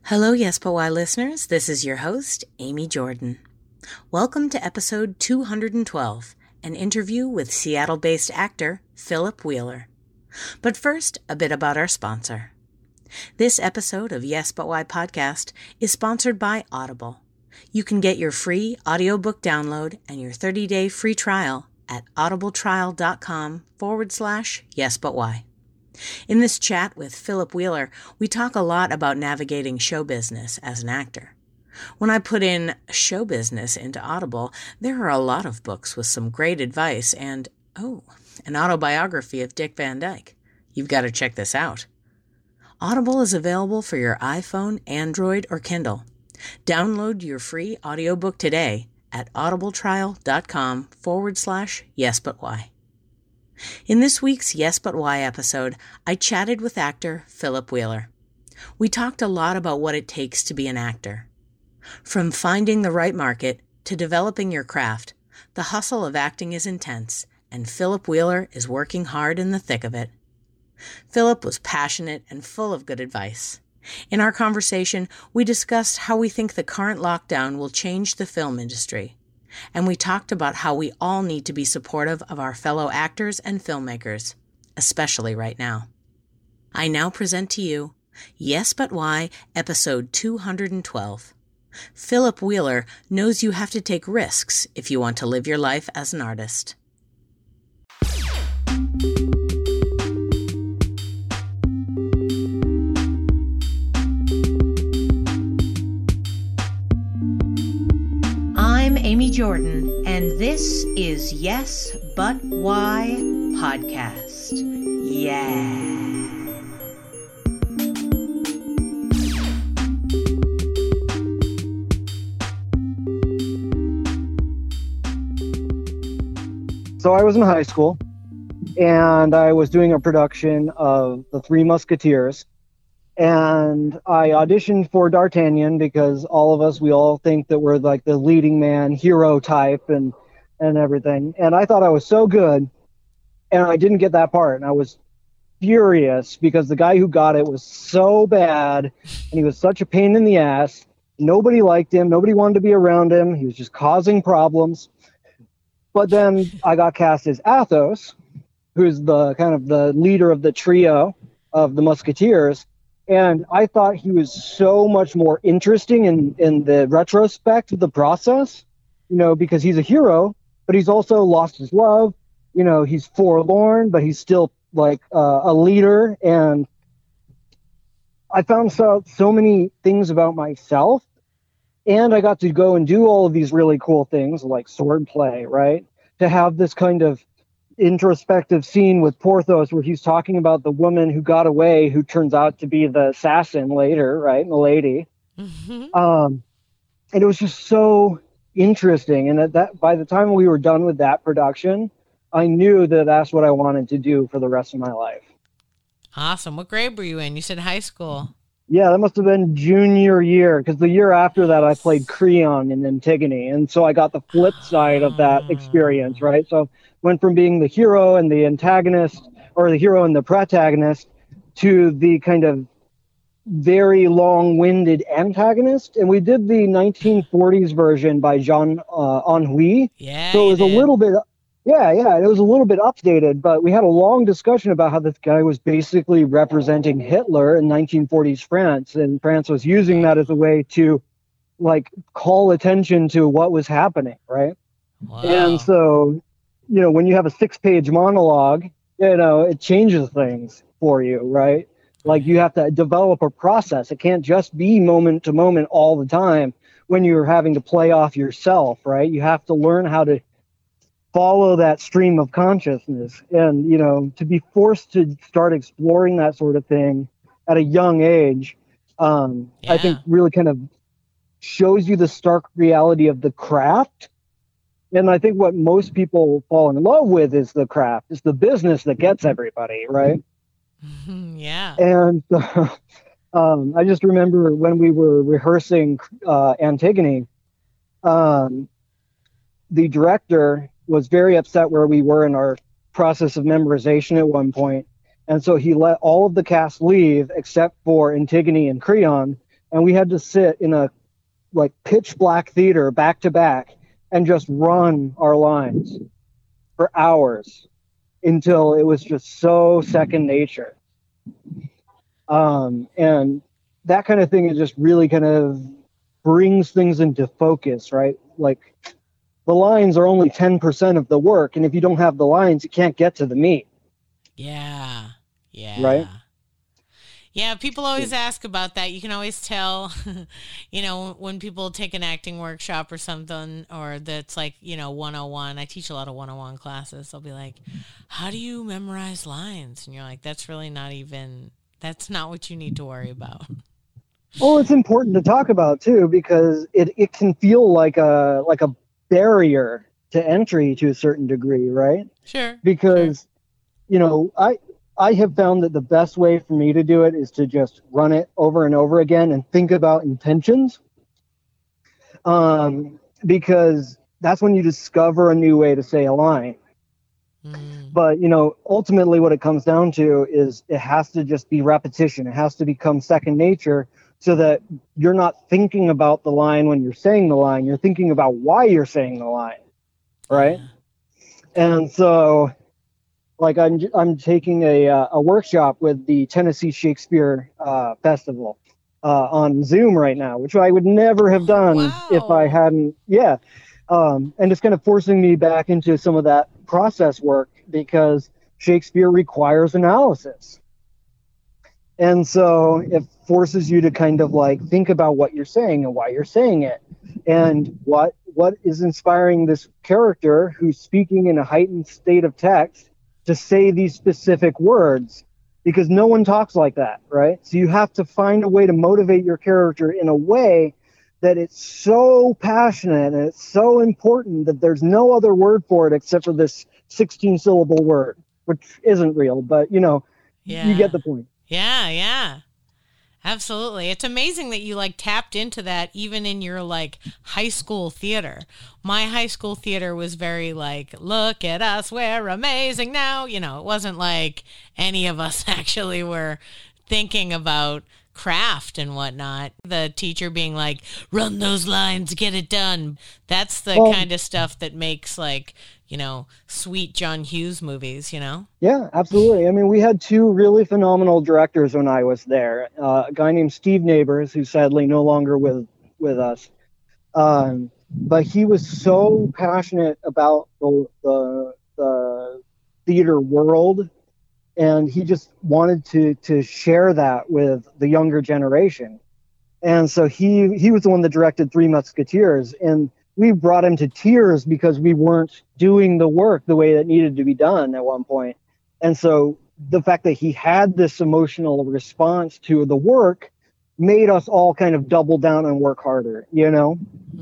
Hello, Yes But Why listeners. This is your host, Amy Jordan. Welcome to episode 212, an interview with Seattle-based actor Philip Wheeler. But first, a bit about our sponsor. This episode of Yes But Why podcast is sponsored by Audible. You can get your free audiobook download and your 30-day free trial at audibletrial.com/yesbutwhy. In this chat with Philip Wheeler, we talk a lot about navigating show business as an actor. When I put in show business into Audible, there are a lot of books with some great advice and, an autobiography of Dick Van Dyke. You've got to check this out. Audible is available for your iPhone, Android, or Kindle. Download your free audiobook today at audibletrial.com/yesbutwhy. In this week's Yes But Why episode, I chatted with actor Philip Wheeler. We talked a lot about what it takes to be an actor. From finding the right market to developing your craft, the hustle of acting is intense, and Philip Wheeler is working hard in the thick of it. Philip was passionate and full of good advice. In our conversation, we discussed how we think the current lockdown will change the film industry. And we talked about how we all need to be supportive of our fellow actors and filmmakers, especially right now. I now present to you Yes But Why, episode 212. Philip Wheeler knows you have to take risks if you want to live your life as an artist. I'm Amy Jordan, and this is Yes But Why podcast. Yeah. So I was in high school, and I was doing a production of The Three Musketeers. And I auditioned for D'Artagnan because we all think that we're like the leading man, hero type and everything. And I thought I was so good, and I didn't get that part. And I was furious because the guy who got it was so bad, and he was such a pain in the ass. Nobody liked him. Nobody wanted to be around him. He was just causing problems. But then I got cast as Athos, who's the kind of the leader of the trio of the Musketeers. And I thought he was so much more interesting in the retrospect of the process, because he's a hero, but he's also lost his love. He's forlorn, but he's still like a leader. And I found so many things about myself. And I got to go and do all of these really cool things like swordplay, right? To have this kind of introspective scene with Porthos where he's talking about the woman who got away, who turns out to be the assassin later, right? Milady. Mm-hmm. And it was just so interesting. And that by the time we were done with that production, I knew that that's what I wanted to do for the rest of my life. Awesome. What grade were you in? You said high school. Yeah, that must have been junior year, because the year after that I played Creon in Antigone, and so I got the flip side of that experience, right? So went from being the hero and the antagonist, or the hero and the protagonist, to the kind of very long-winded antagonist, and we did the 1940s version by Jean Anouilh. Yeah, so it was a little bit... Yeah, it was a little bit updated, but we had a long discussion about how this guy was basically representing Hitler in 1940s France, and France was using that as a way to, call attention to what was happening, right? Wow. And so, when you have a 6-page monologue, it changes things for you, right? Like, you have to develop a process. It can't just be moment to moment all the time when you're having to play off yourself, right? You have to learn how to follow that stream of consciousness, and to be forced to start exploring that sort of thing at a young age, I think really kind of shows you the stark reality of the craft. And I think what most people fall in love with is the craft. It's the business that gets everybody, right? Yeah. And I just remember when we were rehearsing Antigone, the director was very upset where we were in our process of memorization at one point. And so he let all of the cast leave except for Antigone and Creon, and we had to sit in a like pitch black theater back to back and just run our lines for hours until it was just so second nature. And that kind of thing, it just really kind of brings things into focus, right? Like the lines are only 10% of the work, and if you don't have the lines, you can't get to the meat. Yeah. Yeah. Right? Yeah, people always ask about that. You can always tell, you know, when people take an acting workshop or something, or that's like, you know, 101. I teach a lot of 101 classes. They'll be like, how do you memorize lines? And you're like, that's not what you need to worry about. Well, it's important to talk about too, because it can feel like a barrier to entry to a certain degree, right? Sure. Because, you know, I have found that the best way for me to do it is to just run it over and over again and think about intentions. Because that's when you discover a new way to say a line. But, you know, ultimately what it comes down to is it has to just be repetition. It has to become second nature so that you're not thinking about the line when you're saying the line. You're thinking about why you're saying the line, right? Yeah. And so, like, I'm taking a workshop with the Tennessee Shakespeare Festival on Zoom right now, which I would never have done if I hadn't. Yeah. And it's kind of forcing me back into some of that process work because Shakespeare requires analysis. And so it forces you to kind of like think about what you're saying and why you're saying it and what is inspiring this character who's speaking in a heightened state of text to say these specific words, because no one talks like that, right? So you have to find a way to motivate your character in a way that it's so passionate and it's so important that there's no other word for it except for this 16-syllable word, which isn't real, but, you know, you get the point. Yeah. Absolutely. It's amazing that you like tapped into that even in your like high school theater. My high school theater was very like, look at us, we're amazing now. You know, it wasn't like any of us actually were thinking about craft and whatnot. The teacher being like, run those lines, get it done. That's the kind of stuff that makes like, you know, sweet John Hughes movies, you know? Yeah, absolutely. I mean, we had two really phenomenal directors when I was there. A guy named Steve Neighbors, who's sadly no longer with us. But he was so passionate about the theater world, and he just wanted to share that with the younger generation. And so he was the one that directed Three Musketeers, and we brought him to tears because we weren't doing the work the way that needed to be done at one point. And so the fact that he had this emotional response to the work made us all kind of double down and work harder, you know?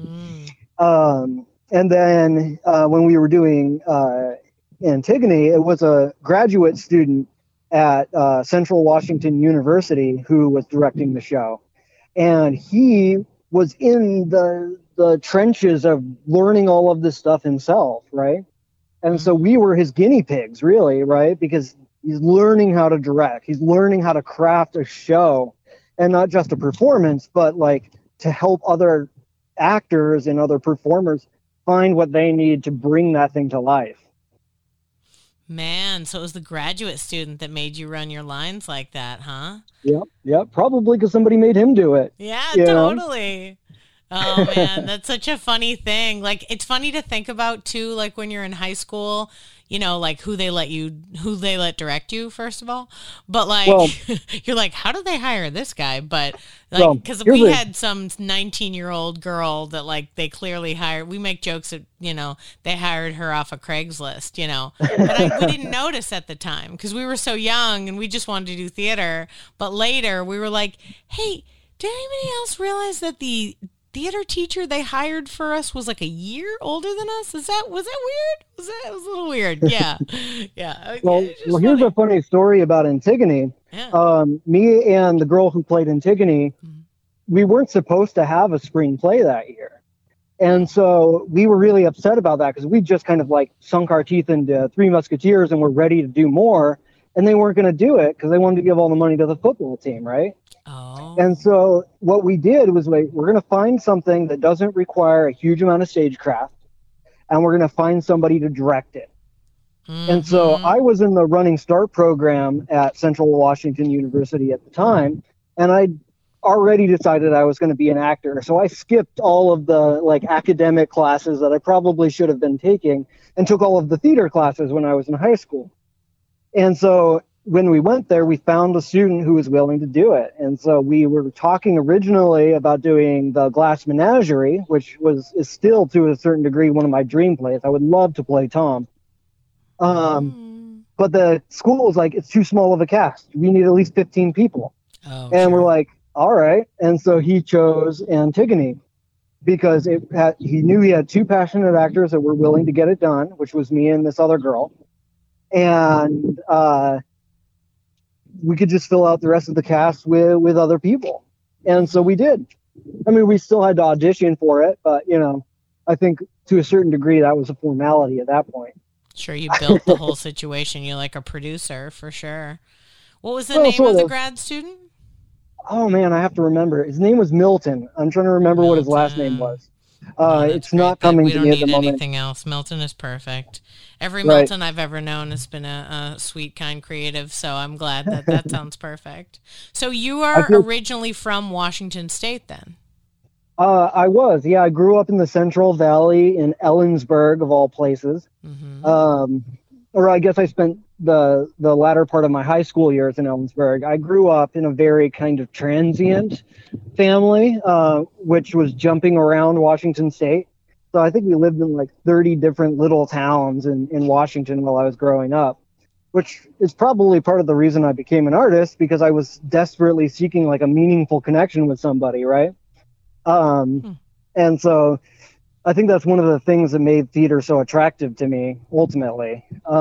And then when we were doing Antigone, it was a graduate student at Central Washington University who was directing the show. And he was in the trenches of learning all of this stuff himself, right? And so we were his guinea pigs, really, right? Because he's learning how to direct. He's learning how to craft a show, and not just a performance, but like to help other actors and other performers find what they need to bring that thing to life. Man, so it was the graduate student that made you run your lines like that, huh? Yep. Probably because somebody made him do it. Yeah, totally. Know? Oh man, that's such a funny thing. Like, it's funny to think about too, like when you're in high school, you know, like who they let direct you, first of all. But like, you're like, how did they hire this guy? But like, because we had some 19-year-old girl that like they clearly hired. We make jokes that, you know, they hired her off of Craigslist, you know, but we didn't notice at the time because we were so young and we just wanted to do theater. But later we were like, hey, did anybody else realize that the theater teacher they hired for us was like a year older than us? Was that weird? It was a little weird. Yeah. Yeah. Well, here's a funny story about Antigone. Yeah. Me and the girl who played Antigone, we weren't supposed to have a screenplay that year. And so we were really upset about that because we just kind of like sunk our teeth into Three Musketeers and were ready to do more. And they weren't going to do it because they wanted to give all the money to the football team, right? Oh. And so what we did was, like, we're going to find something that doesn't require a huge amount of stagecraft, and we're going to find somebody to direct it. And so I was in the Running Start program at Central Washington University at the time, and I already decided I was going to be an actor. So I skipped all of the like academic classes that I probably should have been taking and took all of the theater classes when I was in high school. And so when we went there, we found a student who was willing to do it. And so we were talking originally about doing the Glass Menagerie, which is still to a certain degree one of my dream plays. I would love to play Tom. But the school was like, it's too small of a cast. We need at least 15 people. And sure. We're like, all right. And so he chose Antigone because he knew he had two passionate actors that were willing to get it done, which was me and this other girl. And we could just fill out the rest of the cast with other people. And so we did. I mean, we still had to audition for it, but, I think to a certain degree that was a formality at that point. Sure, you built the whole situation. You're like a producer for sure. What was the name of the grad student? Oh man, I have to remember. His name was Milton. I'm trying to remember what his last name was. It's not coming to me at the moment. We don't need anything else. Milton is perfect. Every Milton I've ever known has been a sweet, kind creative, so I'm glad that sounds perfect. So you are originally from Washington State then? I was, yeah. I grew up in the Central Valley in Ellensburg, of all places. Or I guess I spent the latter part of my high school years in Ellensburg. I grew up in a very kind of transient family, which was jumping around Washington State. So I think we lived in like 30 different little towns in Washington while I was growing up, which is probably part of the reason I became an artist, because I was desperately seeking like a meaningful connection with somebody, right? And so I think that's one of the things that made theater so attractive to me, ultimately.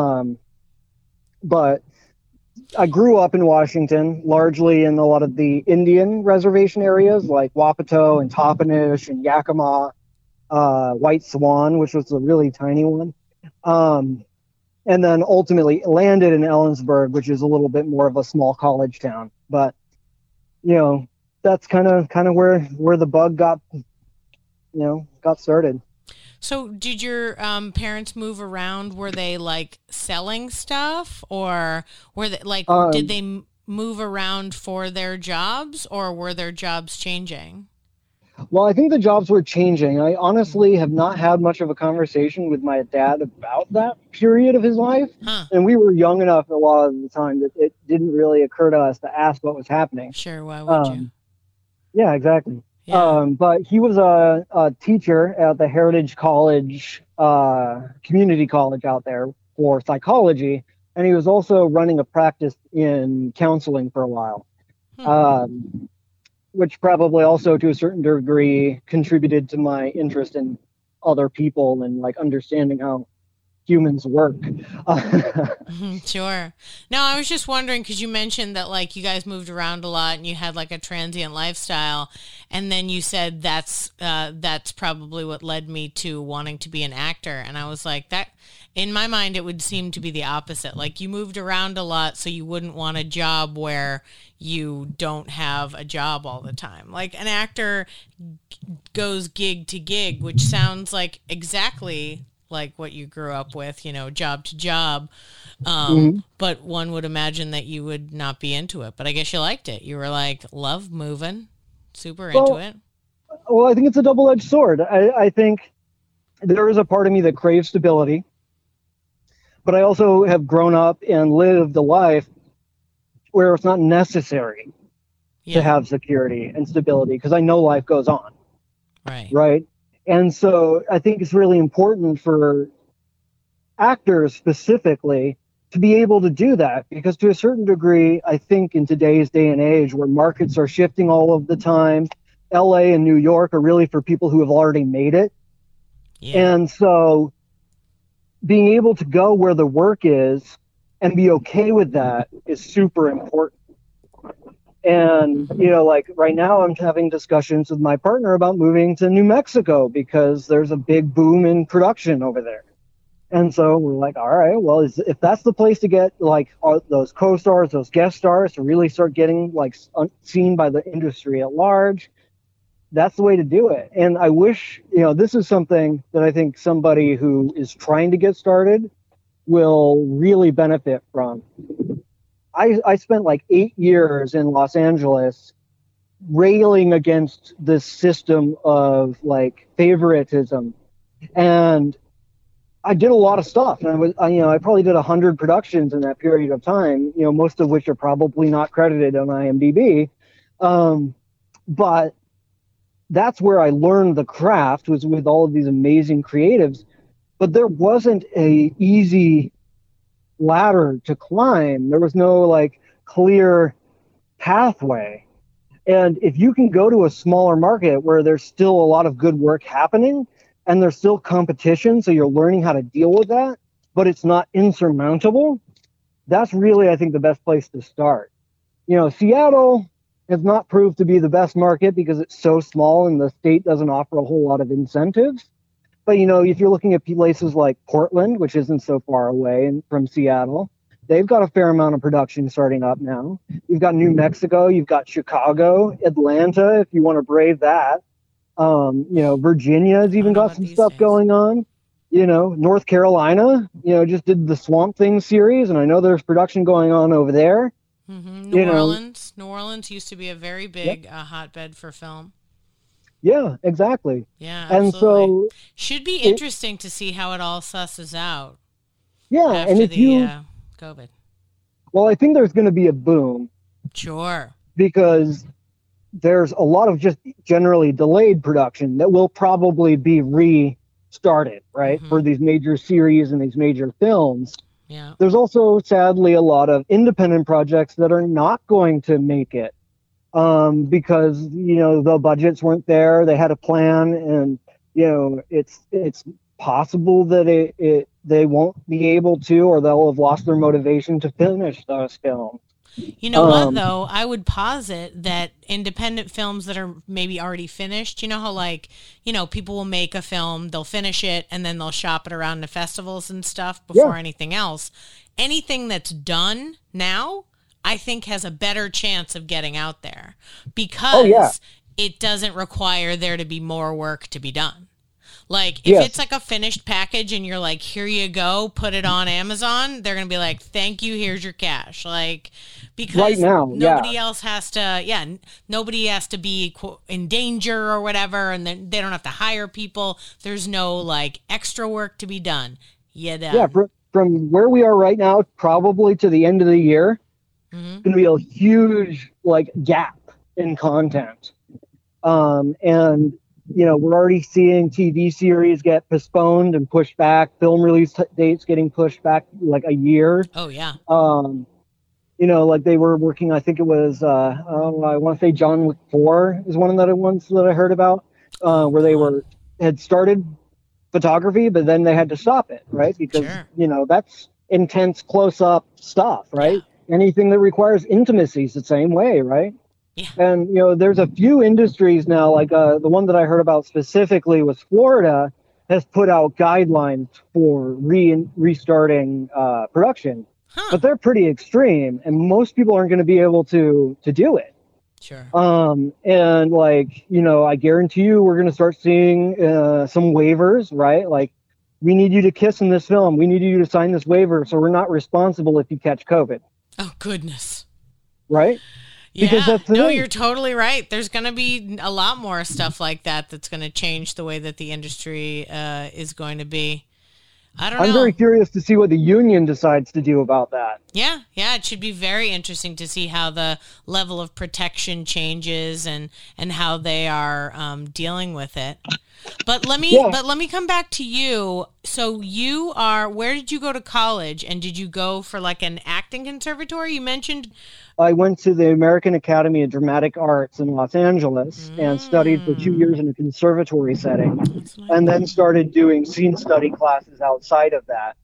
But I grew up in Washington, largely in a lot of the Indian reservation areas like Wapato and Toppenish and Yakima, White Swan, which was a really tiny one. And then ultimately landed in Ellensburg, which is a little bit more of a small college town. But, that's kind of where the bug got started. So did your parents move around? Were they like selling stuff, or were they like, did they move around for their jobs, or were their jobs changing? Well, I think the jobs were changing. I honestly have not had much of a conversation with my dad about that period of his life. And we were young enough a lot of the time that it didn't really occur to us to ask what was happening. Sure, why would you? Yeah, exactly. Yeah. But he was a teacher at the Heritage College, community college out there for psychology. And he was also running a practice in counseling for a while, which probably also to a certain degree contributed to my interest in other people and like understanding how humans work. Sure. No, I was just wondering, because you mentioned that like you guys moved around a lot and you had like a transient lifestyle, and then you said that's probably what led me to wanting to be an actor. And I was like, that in my mind it would seem to be the opposite. Like you moved around a lot so you wouldn't want a job where you don't have a job all the time. Like an actor goes gig to gig, which sounds like exactly like what you grew up with, job to job. But one would imagine that you would not be into it. But I guess you liked it. You were like, love moving, super into it. Well, I think it's a double-edged sword. I think there is a part of me that craves stability. But I also have grown up and lived a life where it's not necessary to have security and stability, because I know life goes on. Right. And so I think it's really important for actors specifically to be able to do that, because to a certain degree, I think in today's day and age where markets are shifting all of the time, LA and New York are really for people who have already made it. And so being able to go where the work is and be okay with that is super important. And, like right now I'm having discussions with my partner about moving to New Mexico because there's a big boom in production over there. And so we're like, all right, well, if that's the place to get like those co-stars, those guest stars to really start getting like seen by the industry at large, that's the way to do it. And I wish, this is something that I think somebody who is trying to get started will really benefit from. I spent like 8 years in Los Angeles railing against this system of like favoritism, and I did a lot of stuff, and I probably did 100 productions in that period of time, most of which are probably not credited on IMDb. But that's where I learned the craft, was with all of these amazing creatives. But there wasn't a easy ladder to climb. There was no like clear pathway. And if you can go to a smaller market where there's still a lot of good work happening and there's still competition, so you're learning how to deal with that, but it's not insurmountable, that's really, I think, the best place to start. Seattle has not proved to be the best market because it's so small and the state doesn't offer a whole lot of incentives. But, if you're looking at places like Portland, which isn't so far away from Seattle, they've got a fair amount of production starting up now. You've got New Mexico, you've got Chicago, Atlanta, if you want to brave that. Virginia's even got some stuff going on. North Carolina, just did the Swamp Thing series, and I know there's production going on over there. Mm-hmm. New Orleans used to be a very big hotbed for film. Yeah, exactly. Yeah, absolutely. And so should be interesting to see how it all susses out. Yeah, after and if COVID. Well, I think there's going to be a boom. Sure. Because there's a lot of just generally delayed production that will probably be restarted, right? Mm-hmm. For these major series and these major films. Yeah. There's also, sadly, a lot of independent projects that are not going to make it because, the budgets weren't there. They had a plan, and, it's possible that they won't be able to, or they'll have lost their motivation to finish those films. You know what, though? I would posit that independent films that are maybe already finished, how people will make a film, they'll finish it, and then they'll shop it around to festivals and stuff before anything else. Anything that's done now, I think, has a better chance of getting out there because it doesn't require there to be more work to be done. Like, if it's like a finished package and you're like, here you go, put it on Amazon, they're going to be like, thank you, here's your cash. Like, because right now, nobody else has to, nobody has to be quote, in danger or whatever, and then they don't have to hire people. There's no, like, extra work to be done. Yeah, from where we are right now, probably to the end of the year, it's going to be a huge, like, gap in content. And we're already seeing TV series get postponed and pushed back, film release dates getting pushed back like a year. Oh, yeah. Like they were working, I think it was, I want to say John Wick 4 is one of the ones that I heard about, where they had started photography, but then they had to stop it, right? Because, that's intense close-up stuff, right? Yeah. Anything that requires intimacy is the same way, right? Yeah. And, there's a few industries now, like the one that I heard about specifically was Florida has put out guidelines for restarting production. Huh. But they're pretty extreme, and most people aren't going to be able to do it. Sure. And like, I guarantee you we're going to start seeing some waivers, right? Like, we need you to kiss in this film. We need you to sign this waiver, so we're not responsible if you catch COVID. Oh, goodness. Right? Yeah, you're totally right. There's going to be a lot more stuff like that that's going to change the way that the industry is going to be. I'm very curious to see what the union decides to do about that. Yeah, it should be very interesting to see how the level of protection changes and how they are dealing with it. But let me come back to you. So where did you go to college, and did you go for like an acting conservatory? You mentioned. I went to the American Academy of Dramatic Arts in Los Angeles and studied for 2 years in a conservatory setting, and then started doing scene study classes outside of that.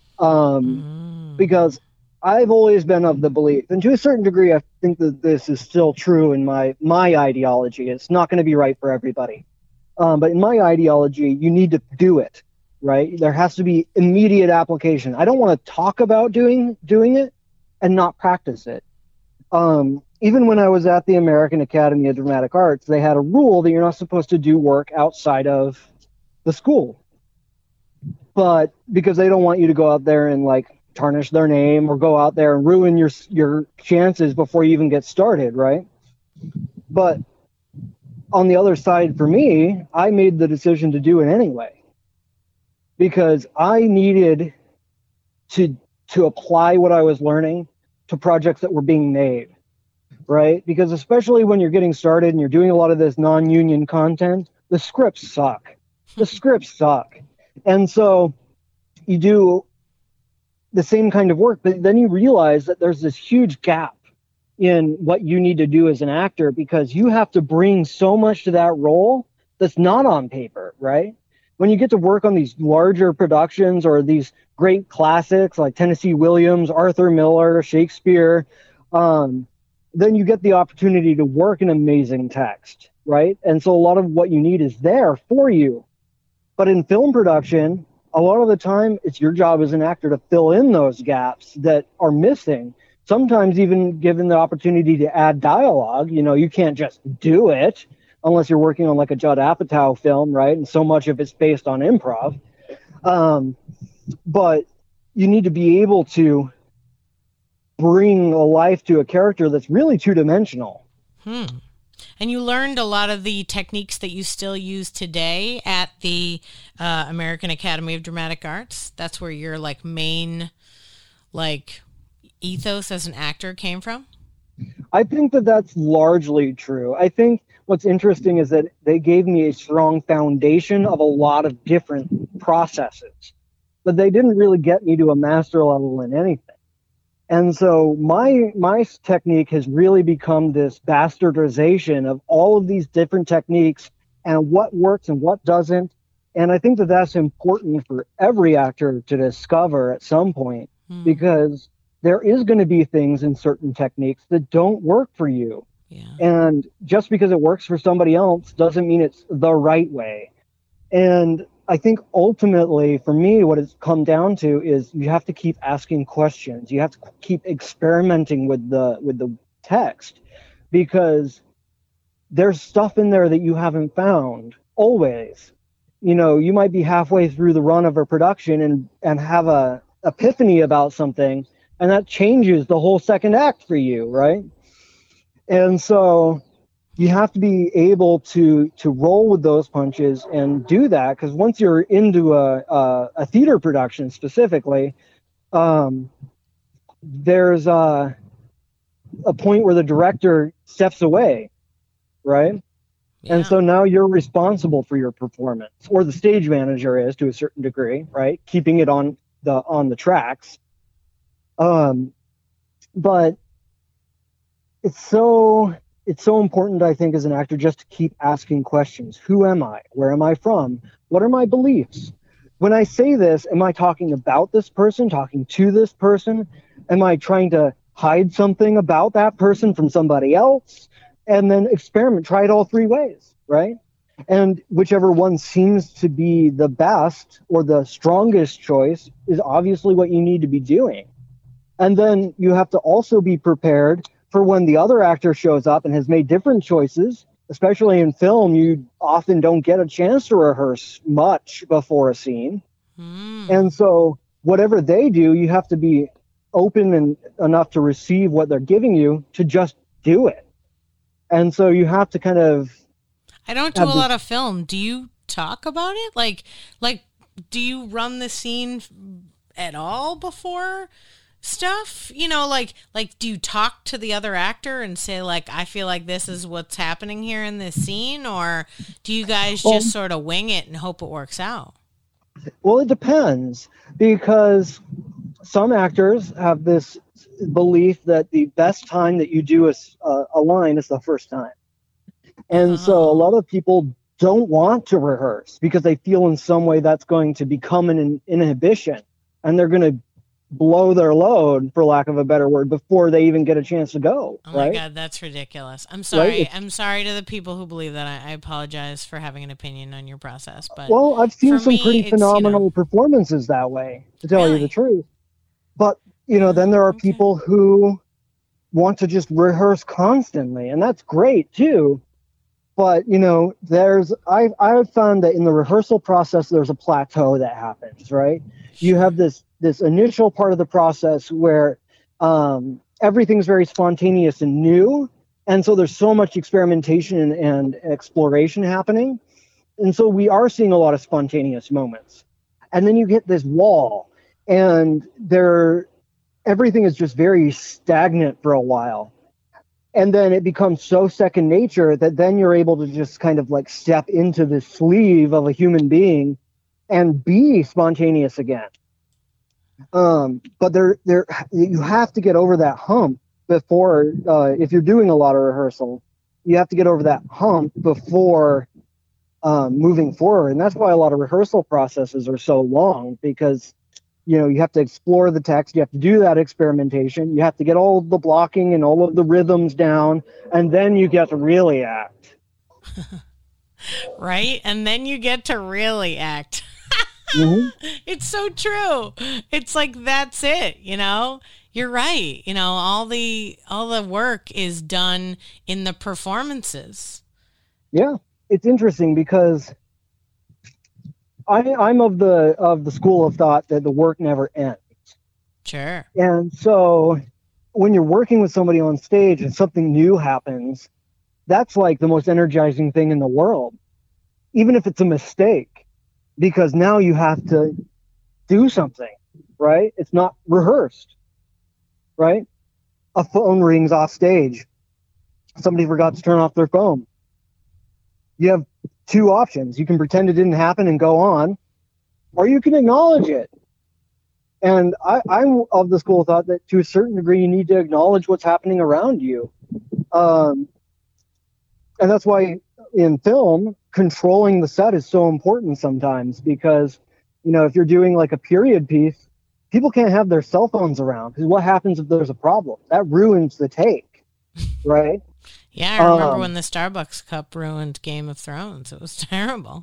Because I've always been of the belief, and to a certain degree, I think that this is still true in my ideology. It's not going to be right for everybody. But in my ideology, you need to do it. right? There has to be immediate application. I don't want to talk about doing it and not practice it. Even when I was at the American Academy of Dramatic Arts, they had a rule that you're not supposed to do work outside of the school. But because they don't want you to go out there and like tarnish their name or go out there and ruin your chances before you even get started, right? But on the other side, for me, I made the decision to do it anyway because I needed to apply what I was learning to projects that were being made, right? Because especially when you're getting started and you're doing a lot of this non-union content, the scripts suck. The scripts suck. And so you do the same kind of work, but then you realize that there's this huge gap in what you need to do as an actor because you have to bring so much to that role that's not on paper, right? When you get to work on these larger productions or these great classics like Tennessee Williams, Arthur Miller, Shakespeare, then you get the opportunity to work in amazing text, right? And so a lot of what you need is there for you. But in film production, a lot of the time, it's your job as an actor to fill in those gaps that are missing. Sometimes even given the opportunity to add dialogue, you can't just do it unless you're working on like a Judd Apatow film, right? And so much of it's based on improv. But you need to be able to bring a life to a character that's really two-dimensional. And you learned a lot of the techniques that you still use today at the American Academy of Dramatic Arts. That's where your like main like ethos as an actor came from? I think that that's largely true. I think what's interesting is that they gave me a strong foundation of a lot of different processes, but they didn't really get me to a master level in anything. And so my technique has really become this bastardization of all of these different techniques and what works and what doesn't. And I think that that's important for every actor to discover at some point, because there is going to be things in certain techniques that don't work for you. Yeah. And just because it works for somebody else doesn't mean it's the right way. And I think ultimately for me, what it's come down to is you have to keep asking questions. You have to keep experimenting with the text, because there's stuff in there that you haven't found always. You might be halfway through the run of a production and have a epiphany about something, and that changes the whole second act for you, right? And so you have to be able to roll with those punches and do that, because once you're into a theater production specifically, there's a point where the director steps away, right? Yeah. And so now you're responsible for your performance, or the stage manager is to a certain degree, right? Keeping it on the tracks. But it's so important, I think, as an actor, just to keep asking questions. Who am I? Where am I from? What are my beliefs? When I say this, am I talking about this person, talking to this person? Am I trying to hide something about that person from somebody else? And then experiment, try it all three ways, right? And whichever one seems to be the best or the strongest choice is obviously what you need to be doing. And then you have to also be prepared for when the other actor shows up and has made different choices. Especially in film, you often don't get a chance to rehearse much before a scene. And so whatever they do, you have to be open and enough to receive what they're giving you to just do it. And so you have to kind of... I don't do a lot of film. Do you talk about it? Like, do you run the scene at all before stuff? Like do you talk to the other actor and say, like, I feel like this is what's happening here in this scene? Or do you guys just sort of wing it and hope it works out? Well, it depends, because some actors have this belief that the best time that you do a line is the first time. And so a lot of people don't want to rehearse because they feel in some way that's going to become an inhibition, and they're going to blow their load, for lack of a better word, before they even get a chance to go. Oh right? my God, that's ridiculous. I'm sorry. Right? I'm sorry to the people who believe that. I apologize for having an opinion on your process. But well, I've seen for some me, pretty it's, phenomenal performances that way, to tell you Really? the truth. But, then there are Okay. people who want to just rehearse constantly, and that's great too. But, I've found that in the rehearsal process, there's a plateau that happens, right? You have this initial part of the process where everything's very spontaneous and new. And so there's so much experimentation and exploration happening. And so we are seeing a lot of spontaneous moments. And then you get this wall, and everything is just very stagnant for a while. And then it becomes so second nature that then you're able to just kind of like step into the sleeve of a human being and be spontaneous again. But you have to get over that hump before, if you're doing a lot of rehearsal, you have to get over that hump before moving forward. And that's why a lot of rehearsal processes are so long, because you have to explore the text, you have to do that experimentation, you have to get all of the blocking and all of the rhythms down, and then you get to really act. Right? And then you get to really act. Mm-hmm. It's so true. It's like, that's it, You're right. All the work is done in the performances. Yeah. It's interesting because I'm of the school of thought that the work never ends. Sure. And so when you're working with somebody on stage and something new happens, that's like the most energizing thing in the world, even if it's a mistake, because now you have to do something, right? It's not rehearsed, right? A phone rings off stage. Somebody forgot to turn off their phone. You have two options. You can pretend it didn't happen and go on, or you can acknowledge it. And I'm of the school of thought that to a certain degree, you need to acknowledge what's happening around you. And that's why in film, controlling the set is so important sometimes, because, if you're doing like a period piece, people can't have their cell phones around, because what happens if there's a problem? That ruins the take, right? Yeah, I remember when the Starbucks cup ruined Game of Thrones. It was terrible.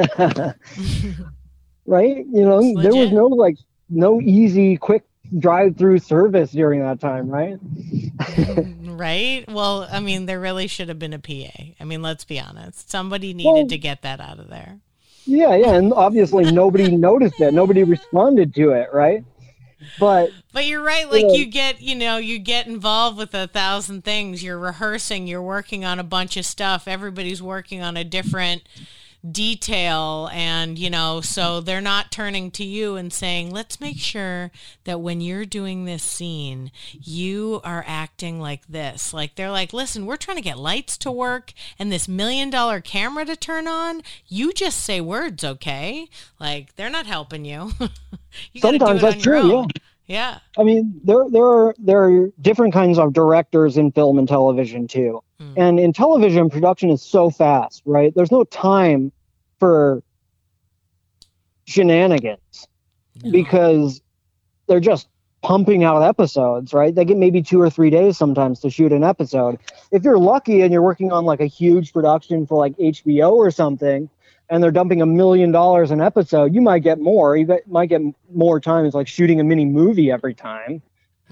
Right? There was no easy, quick drive-through service during that time, right? Right? Well, I mean, there really should have been a PA. I mean, let's be honest. Somebody needed to get that out of there. Yeah, and obviously nobody noticed it. Nobody responded to it, right? But you're right. Like you get involved with 1,000 things. You're rehearsing, you're working on a bunch of stuff. Everybody's working on a different detail, and so they're not turning to you and saying, let's make sure that when you're doing this scene, you are acting like this. Like, they're like, listen, we're trying to get lights to work and this $1 million camera to turn on. You just say words, okay? Like, they're not helping you. You sometimes that's true. Yeah. I mean, there are different kinds of directors in film and television too. And in television, production is so fast, right? There's no time for shenanigans because they're just pumping out episodes, right? They get maybe 2 or 3 days sometimes to shoot an episode. If you're lucky and you're working on like a huge production for like HBO or something, and they're dumping $1 million an episode, you might get more. Might get more time. It's like shooting a mini movie every time.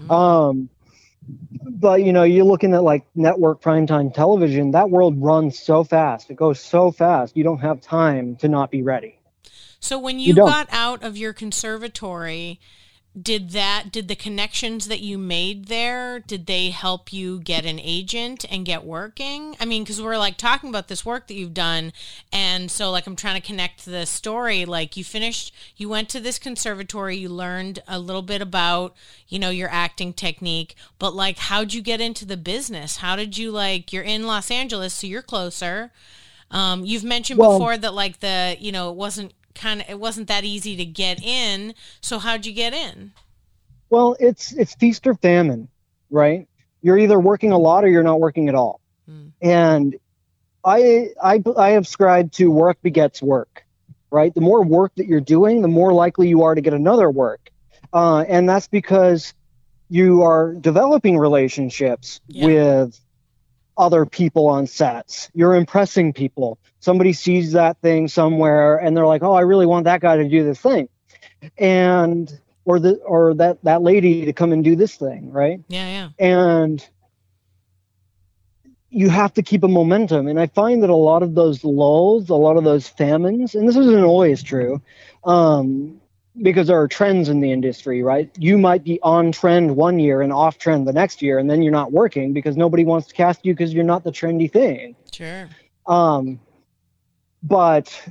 But you're looking at like network primetime television. That world runs so fast. It goes so fast. You don't have time to not be ready. So when you got out of your conservatory, did the connections that you made there, did they help you get an agent and get working? I mean, because we're like talking about this work that you've done, and so like I'm trying to connect the story. Like you went to this conservatory, you learned a little bit about your acting technique, but like how'd you get into the business? How did you you're in Los Angeles, so you're closer. You've mentioned before that like it wasn't that easy to get in. So how'd you get in? Well, it's feast or famine, right? You're either working a lot or you're not working at all. And I subscribe to work begets work, right? The more work that you're doing, the more likely you are to get another work. And that's because you are developing relationships with other people on sets. You're impressing people. Somebody sees that thing somewhere and they're like, oh, I really want that guy to do this thing. And or that lady to come and do this thing, right? Yeah. And you have to keep a momentum. And I find that a lot of those lulls, a lot of those famines, and this isn't always true, because there are trends in the industry, right? You might be on trend one year and off trend the next year, and then you're not working because nobody wants to cast you because you're not the trendy thing. Sure. But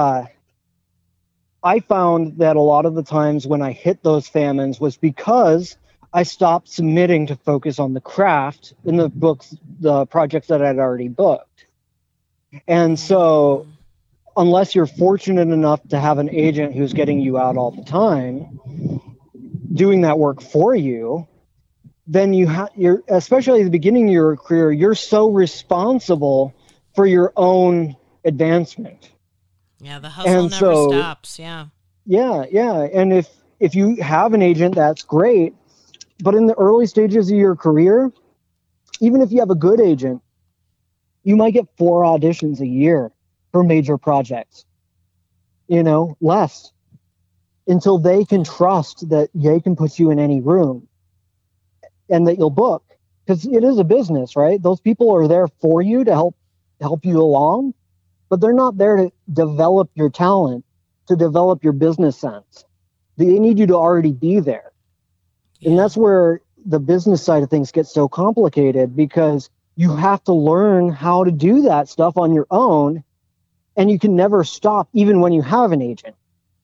I found that a lot of the times when I hit those famines was because I stopped submitting to focus on the craft in the books, the projects that I'd already booked. And so unless you're fortunate enough to have an agent who's getting you out all the time, doing that work for you, then you're, especially at the beginning of your career, you're so responsible for your own advancement. Yeah, the hustle never stops. Yeah. And if you have an agent, that's great. But in the early stages of your career, even if you have a good agent, you might get 4 auditions a year for major projects, less, until they can trust that they can put you in any room and that you'll book, because it is a business, right? Those people are there for you to help you along, but they're not there to develop your talent, to develop your business sense. They need you to already be there. And that's where the business side of things gets so complicated, because you have to learn how to do that stuff on your own. And you can never stop, even when you have an agent.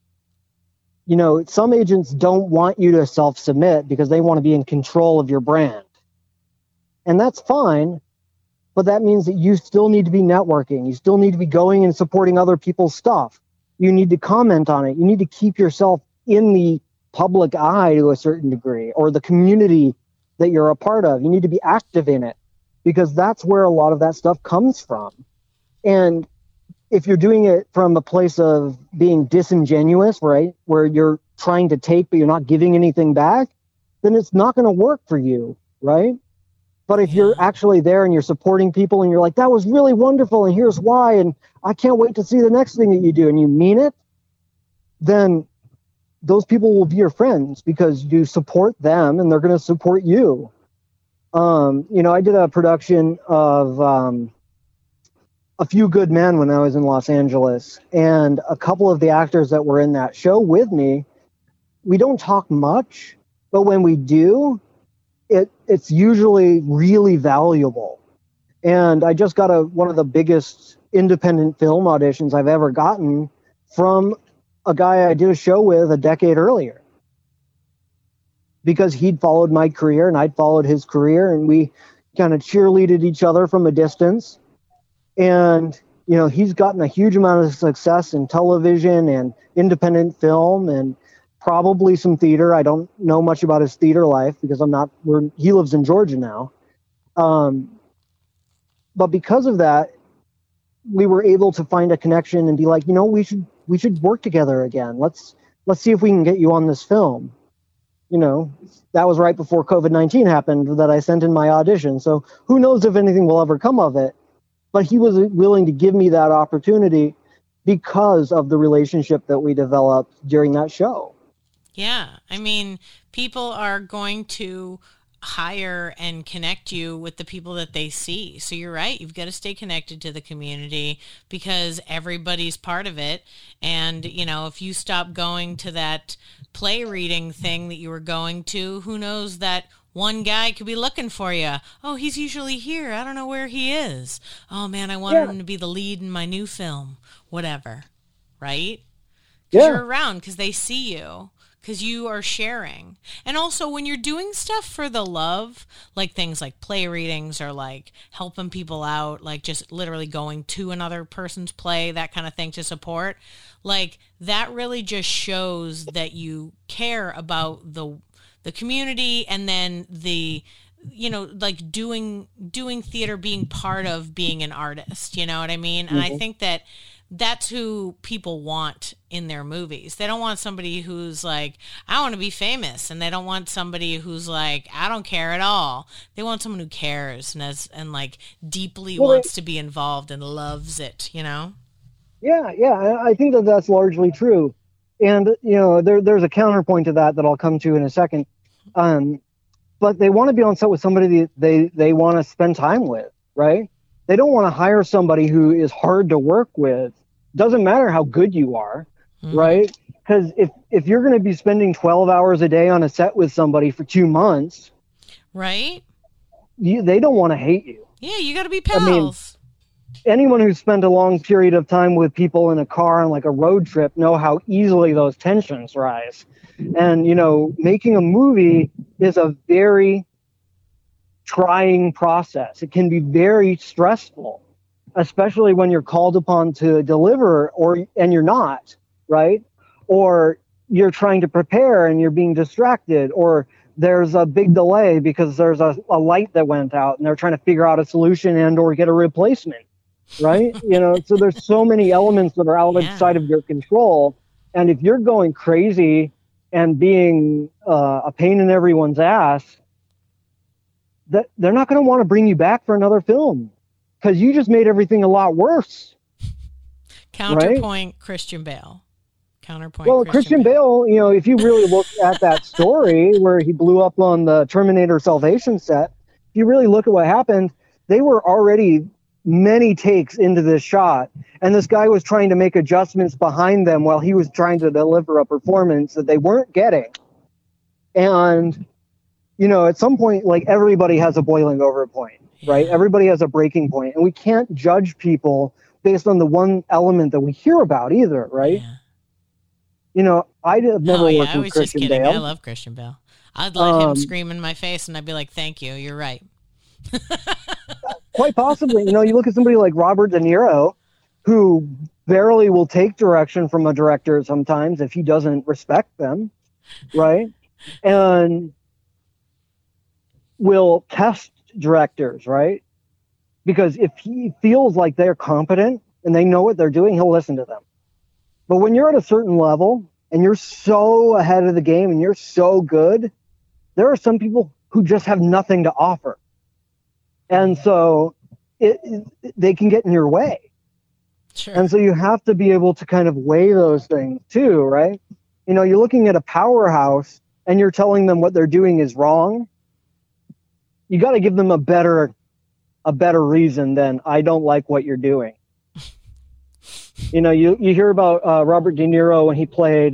Some agents don't want you to self-submit because they want to be in control of your brand. And that's fine, but that means that you still need to be networking. You still need to be going and supporting other people's stuff. You need to comment on it. You need to keep yourself in the public eye to a certain degree, or the community that you're a part of. You need to be active in it, because that's where a lot of that stuff comes from. And if you're doing it from a place of being disingenuous, right, where you're trying to take but you're not giving anything back, then it's not going to work for you, right? But if you're actually there and you're supporting people and you're like, that was really wonderful and here's why, and I can't wait to see the next thing that you do, and you mean it, then those people will be your friends because you support them and they're going to support you. I did a production of A Few Good Men when I was in Los Angeles, and a couple of the actors that were in that show with me, we don't talk much, but when we do, it's usually really valuable. And I just got one of the biggest independent film auditions I've ever gotten from a guy I did a show with a decade earlier, because he'd followed my career and I'd followed his career, and we kind of cheerleaded each other from a distance. And, he's gotten a huge amount of success in television and independent film and probably some theater. I don't know much about his theater life because he lives in Georgia now. But because of that, we were able to find a connection and be like, we should work together again. Let's see if we can get you on this film. That was right before COVID-19 happened that I sent in my audition. So who knows if anything will ever come of it. But he was willing to give me that opportunity because of the relationship that we developed during that show. Yeah. I mean, people are going to hire and connect you with the people that they see. So you're right. You've got to stay connected to the community because everybody's part of it. And, if you stop going to that play reading thing that you were going to, who knows that one guy could be looking for you. Oh, he's usually here. I don't know where he is. Oh, man, I wanted him to be the lead in my new film. Whatever. Right? Because you're around, because they see you, because you are sharing. And also, when you're doing stuff for the love, like things like play readings or like helping people out, like just literally going to another person's play, that kind of thing to support, like that really just shows that you care about the community, and then the, like doing theater, being part of being an artist, you know what I mean? And I think that that's who people want in their movies. They don't want somebody who's like, I want to be famous, and they don't want somebody who's like, I don't care at all. They want someone who cares and like deeply wants to be involved and loves it, you know? Yeah, I think that's largely true. And, you know, there's a counterpoint to that I'll come to in a second. But they want to be on set with somebody they want to spend time with, right? They don't want to hire somebody who is hard to work with. Doesn't matter how good you are, right? Because if you're going to be spending 12 hours a day on a set with somebody for 2 months, right? They don't want to hate you. Yeah, you got to be pals. I mean, anyone who's spent a long period of time with people in a car on like a road trip know how easily those tensions rise. And, you know, making a movie is a very trying process. It can be very stressful, especially when you're called upon to deliver and you're not, right? Or you're trying to prepare and you're being distracted, or there's a big delay because there's a light that went out and they're trying to figure out a solution and or get a replacement, right? You know, so there's so many elements that are outside of your control. And if you're going crazy and being a pain in everyone's ass, that they're not going to want to bring you back for another film because you just made everything a lot worse. Counterpoint, right? Christian Bale. Well, Christian Bale, you know, if you really look at that story where he blew up on the Terminator Salvation set, if you really look at what happened, they were already many takes into this shot, and this guy was trying to make adjustments behind them while he was trying to deliver a performance that they weren't getting. And, you know, at some point, like, everybody has a boiling over point, right? Everybody has a breaking point, and we can't judge people based on the one element that we hear about either, right? Yeah. You know, I have never worked with Christian Bale. I love Christian Bale. I'd let him scream in my face, and I'd be like, thank you, you're right. Quite possibly. You know, you look at somebody like Robert De Niro, who barely will take direction from a director sometimes if he doesn't respect them, right? And will test directors, right? Because if he feels like they're competent and they know what they're doing, he'll listen to them. But when you're at a certain level and you're so ahead of the game and you're so good, there are some people who just have nothing to offer. And so they can get in your way. Sure. And so you have to be able to kind of weigh those things too, right? You know, you're looking at a powerhouse and you're telling them what they're doing is wrong. You got to give them a better reason than I don't like what you're doing. You know, you hear about Robert De Niro when he played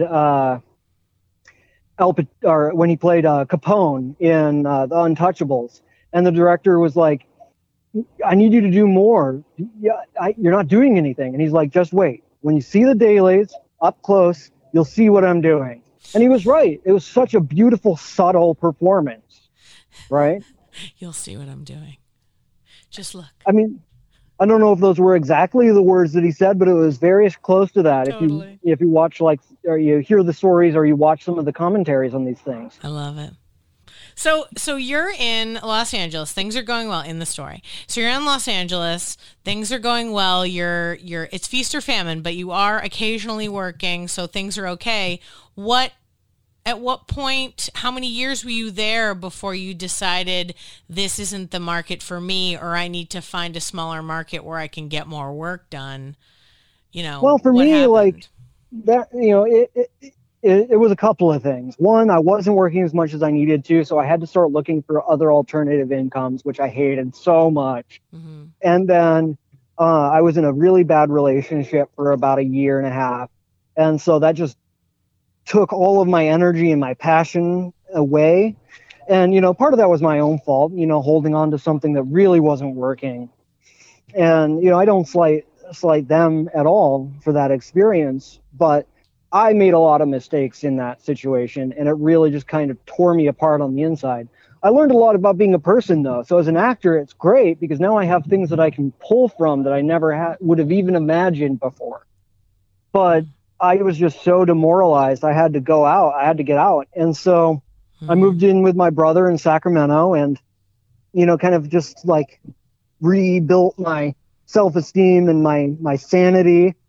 Capone in The Untouchables, and the director was like, "I need you to do more. You're not doing anything." And he's like, "Just wait. When you see the dailies up close, you'll see what I'm doing." And he was right. It was such a beautiful, subtle performance, right? You'll see what I'm doing. Just look. I mean, I don't know if those were exactly the words that he said, but it was very close to that. Totally. If you watch, like, or you hear the stories or you watch some of the commentaries on these things. I love it. So you're in Los Angeles. Things are going well in the story. So you're in Los Angeles. Things are going well. It's feast or famine, but you are occasionally working, so things are okay. At what point, how many years were you there before you decided this isn't the market for me, or I need to find a smaller market where I can get more work done? You know, well, for me, happened? Like that, you know, it was a couple of things. One, I wasn't working as much as I needed to, so I had to start looking for other alternative incomes, which I hated so much. Mm-hmm. And then I was in a really bad relationship for about 1.5 years. And so that just took all of my energy and my passion away. And, you know, part of that was my own fault, you know, holding on to something that really wasn't working. And, you know, I don't slight them at all for that experience, but I made a lot of mistakes in that situation, and it really just kind of tore me apart on the inside. I learned a lot about being a person, though. So as an actor, it's great because now I have things that I can pull from that I never would have even imagined before. But I was just so demoralized. I had to go out. I had to get out. And so I moved in with my brother in Sacramento and, you know, kind of just like rebuilt my self-esteem and my sanity.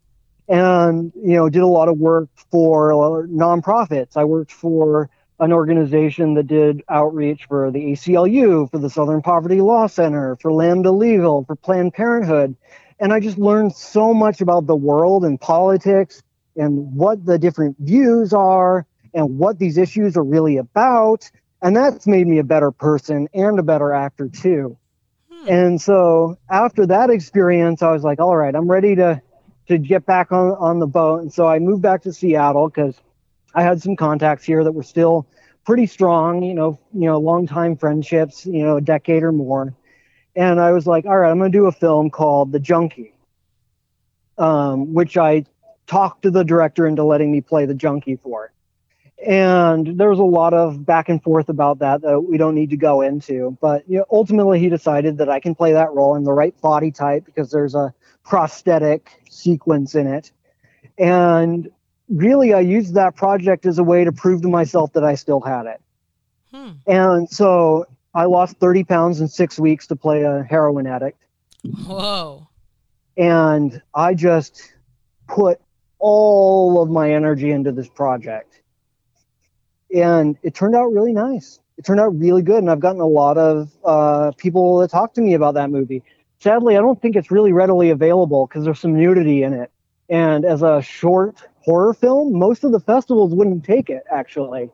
and, did a lot of work for nonprofits. I worked for an organization that did outreach for the ACLU, for the Southern Poverty Law Center, for Lambda Legal, for Planned Parenthood. And I just learned so much about the world and politics and what the different views are and what these issues are really about. And that's made me a better person and a better actor too. And so after that experience, I was like, all right, I'm ready to get back on the boat. And so I moved back to Seattle because I had some contacts here that were still pretty strong, long-time friendships, a decade or more. And I was like, all right, I'm going to do a film called The Junkie, which I talked to the director into letting me play the junkie for. And there was a lot of back and forth about that we don't need to go into. But ultimately, he decided that I can play that role in the right body type because there's a prosthetic sequence in it. And really, I used that project as a way to prove to myself that I still had it. And so I lost 30 pounds in 6 weeks to play a heroin addict. Whoa. And I just put all of my energy into this project. And it turned out really nice. It turned out really good. And I've gotten a lot of people that talk to me about that movie. Sadly, I don't think it's really readily available because there's some nudity in it. And as a short horror film, most of the festivals wouldn't take it, actually.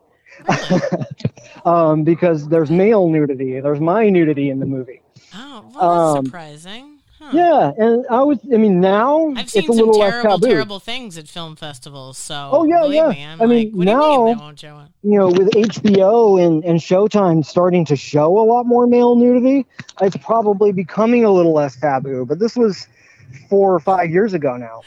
Because there's male nudity. There's my nudity in the movie. Oh, well, that's surprising. Huh. Yeah, and now I've seen it's a little some less taboo. terrible things at film festivals. So, oh yeah, believe yeah. Me, I'm I mean, what do you now mean they won't show it? With HBO and Showtime starting to show a lot more male nudity, it's probably becoming a little less taboo. But this was 4 or 5 years ago now.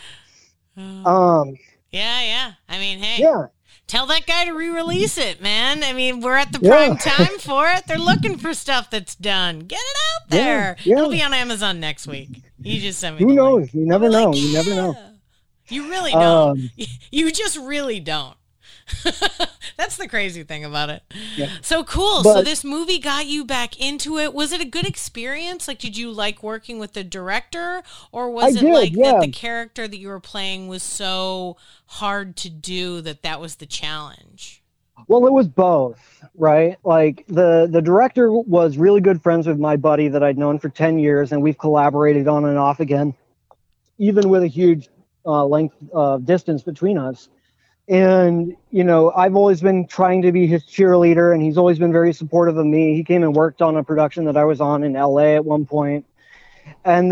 Yeah. I mean, hey. Yeah. Tell that guy to re-release it, man. I mean, we're at the prime time for it. They're looking for stuff that's done. Get it out there. Yeah. It'll be on Amazon next week. You just sent me Who the knows? link. You never know. You never know. You really don't. You just really don't. That's the crazy thing about it. Yeah. So cool. So this movie got you back into it. Was it a good experience? Like, did you like working with the director, or was that the character that you were playing was so hard to do that was the challenge? Well, it was both, right? Like the director was really good friends with my buddy that I'd known for 10 years, and we've collaborated on and off again, even with a huge length of distance between us. And, I've always been trying to be his cheerleader, and he's always been very supportive of me. He came and worked on a production that I was on in LA at one point. And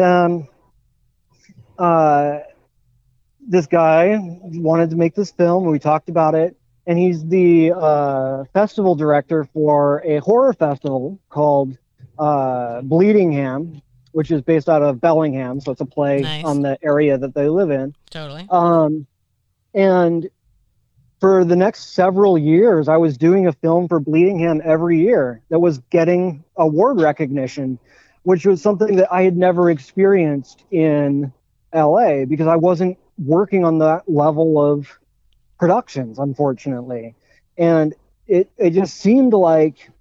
this guy wanted to make this film, and we talked about it. And he's the festival director for a horror festival called Bleedingham, which is based out of Bellingham. So it's a play on the area that they live in. Totally. And for the next several years, I was doing a film for Bleedingham every year that was getting award recognition, which was something that I had never experienced in LA because I wasn't working on that level of productions, unfortunately. And it just seemed like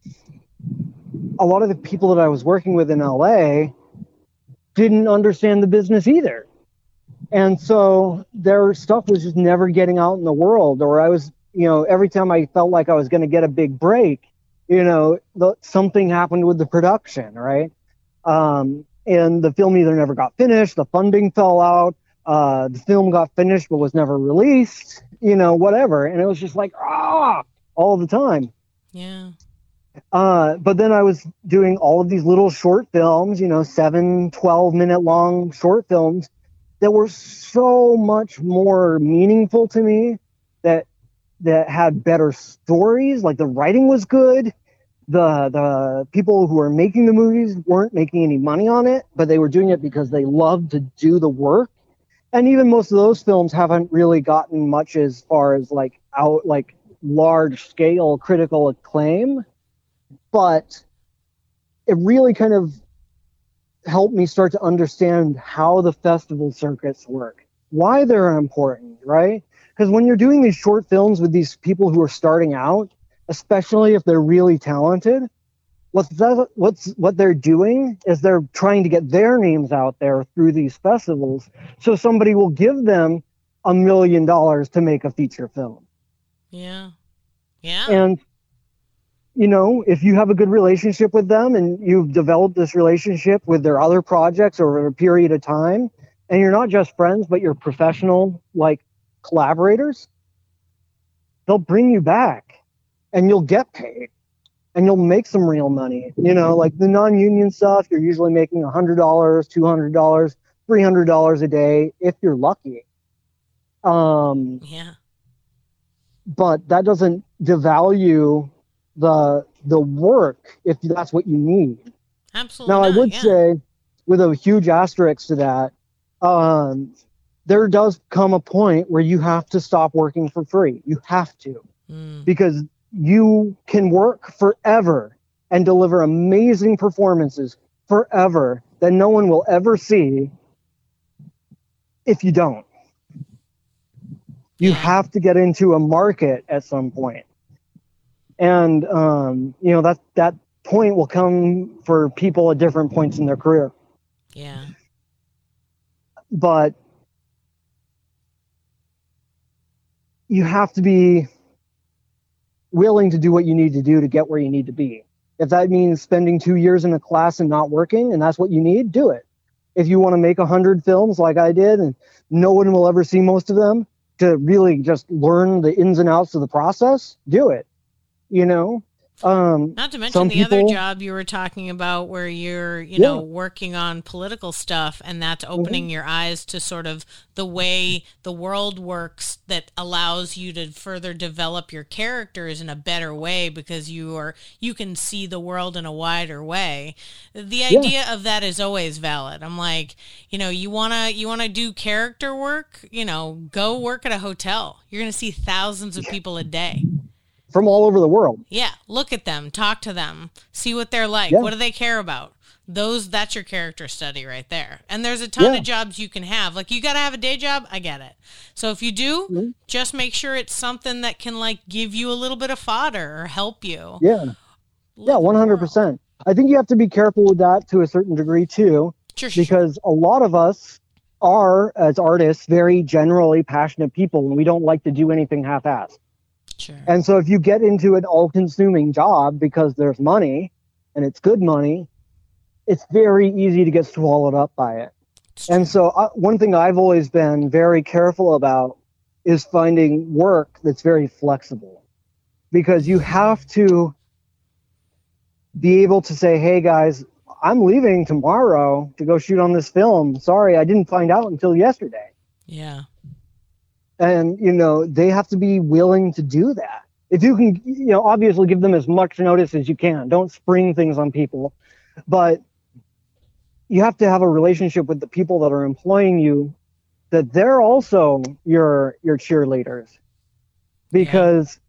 a lot of the people that I was working with in LA didn't understand the business either. And so their stuff was just never getting out in the world, or I was, every time I felt like I was going to get a big break, something happened with the production, right? And the film either never got finished, the funding fell out, the film got finished but was never released, whatever. And it was just like, all the time. Yeah. But then I was doing all of these little short films, 7, 12-minute long short films that were so much more meaningful to me, that had better stories. Like the writing was good. The people who were making the movies weren't making any money on it, but they were doing it because they loved to do the work. And even most of those films haven't really gotten much as far as large scale critical acclaim, but it really kind of helped me start to understand how the festival circuits work, why they're important, right? Because when you're doing these short films with these people who are starting out, especially if they're really talented, what they're doing is they're trying to get their names out there through these festivals, so somebody will give them $1 million to make a feature film. Yeah. And if you have a good relationship with them and you've developed this relationship with their other projects over a period of time, and you're not just friends but you're professional like collaborators, they'll bring you back and you'll get paid. And you'll make some real money. Like the non-union stuff, you're usually making $100, $200, $300 a day if you're lucky. Yeah. But that doesn't devalue the work if that's what you need. Absolutely. Now, I would say, with a huge asterisk to that, there does come a point where you have to stop working for free. You have to, because you can work forever and deliver amazing performances forever that no one will ever see if you don't. You have to get into a market at some point. And, that point will come for people at different points in their career. Yeah. But you have to be willing to do what you need to do to get where you need to be. If that means spending 2 years in a class and not working, and that's what you need, do it. If you want to make 100 films like I did, and no one will ever see most of them, to really just learn the ins and outs of the process, do it. Not to mention the other job you were talking about where you're, working on political stuff, and that's opening your eyes to sort of the way the world works that allows you to further develop your characters in a better way because you can see the world in a wider way. The idea of that is always valid. I'm like, you want to do character work, go work at a hotel. You're going to see thousands of people a day. From all over the world. Yeah. Look at them, talk to them, see what they're like. Yeah. What do they care about? That's your character study right there. And there's a ton of jobs you can have. Like, you got to have a day job. I get it. So if you do, just make sure it's something that can give you a little bit of fodder or help you. Yeah. Yeah. 100%. I think you have to be careful with that to a certain degree too, because a lot of us are, as artists, very generally passionate people, and we don't like to do anything half-assed. Sure. And so if you get into an all-consuming job because there's money and it's good money, it's very easy to get swallowed up by it. And so one thing I've always been very careful about is finding work that's very flexible, because you have to be able to say, hey guys, I'm leaving tomorrow to go shoot on this film. Sorry, I didn't find out until yesterday. Yeah. And, they have to be willing to do that. If you can, obviously give them as much notice as you can. Don't spring things on people. But you have to have a relationship with the people that are employing you, that they're also your cheerleaders. Because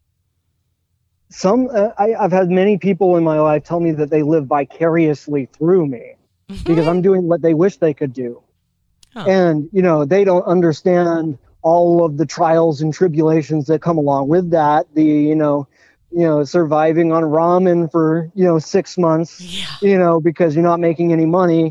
I've had many people in my life tell me that they live vicariously through me because I'm doing what they wish they could do. Oh. And, they don't understand all of the trials and tribulations that come along with that. Surviving on ramen for, 6 months, because you're not making any money.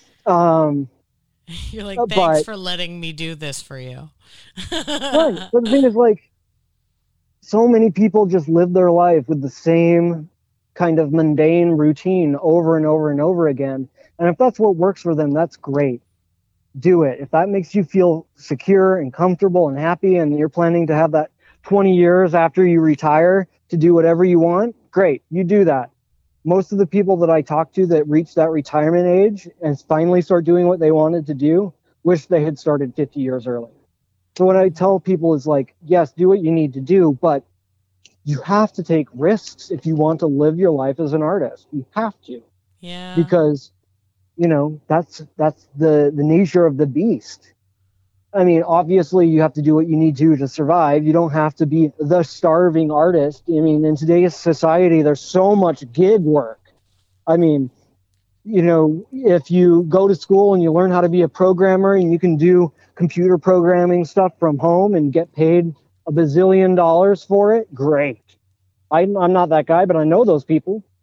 You're like, thanks for letting me do this for you. Right. But the thing is, so many people just live their life with the same kind of mundane routine over and over and over again. And if that's what works for them, that's great. Do it. If that makes you feel secure and comfortable and happy, and you're planning to have that 20 years after you retire to do whatever you want, great, you do that. Most of the people that I talk to that reach that retirement age and finally start doing what they wanted to do wish they had started 50 years earlier. So what I tell people is yes, do what you need to do, but you have to take risks if you want to live your life as an artist. You have to. Yeah. Because that's the nature of the beast. I mean, obviously you have to do what you need to survive. You don't have to be the starving artist. I mean, in today's society, there's so much gig work. I mean, if you go to school and you learn how to be a programmer and you can do computer programming stuff from home and get paid $1 bazillion for it, great. I'm not that guy, but I know those people.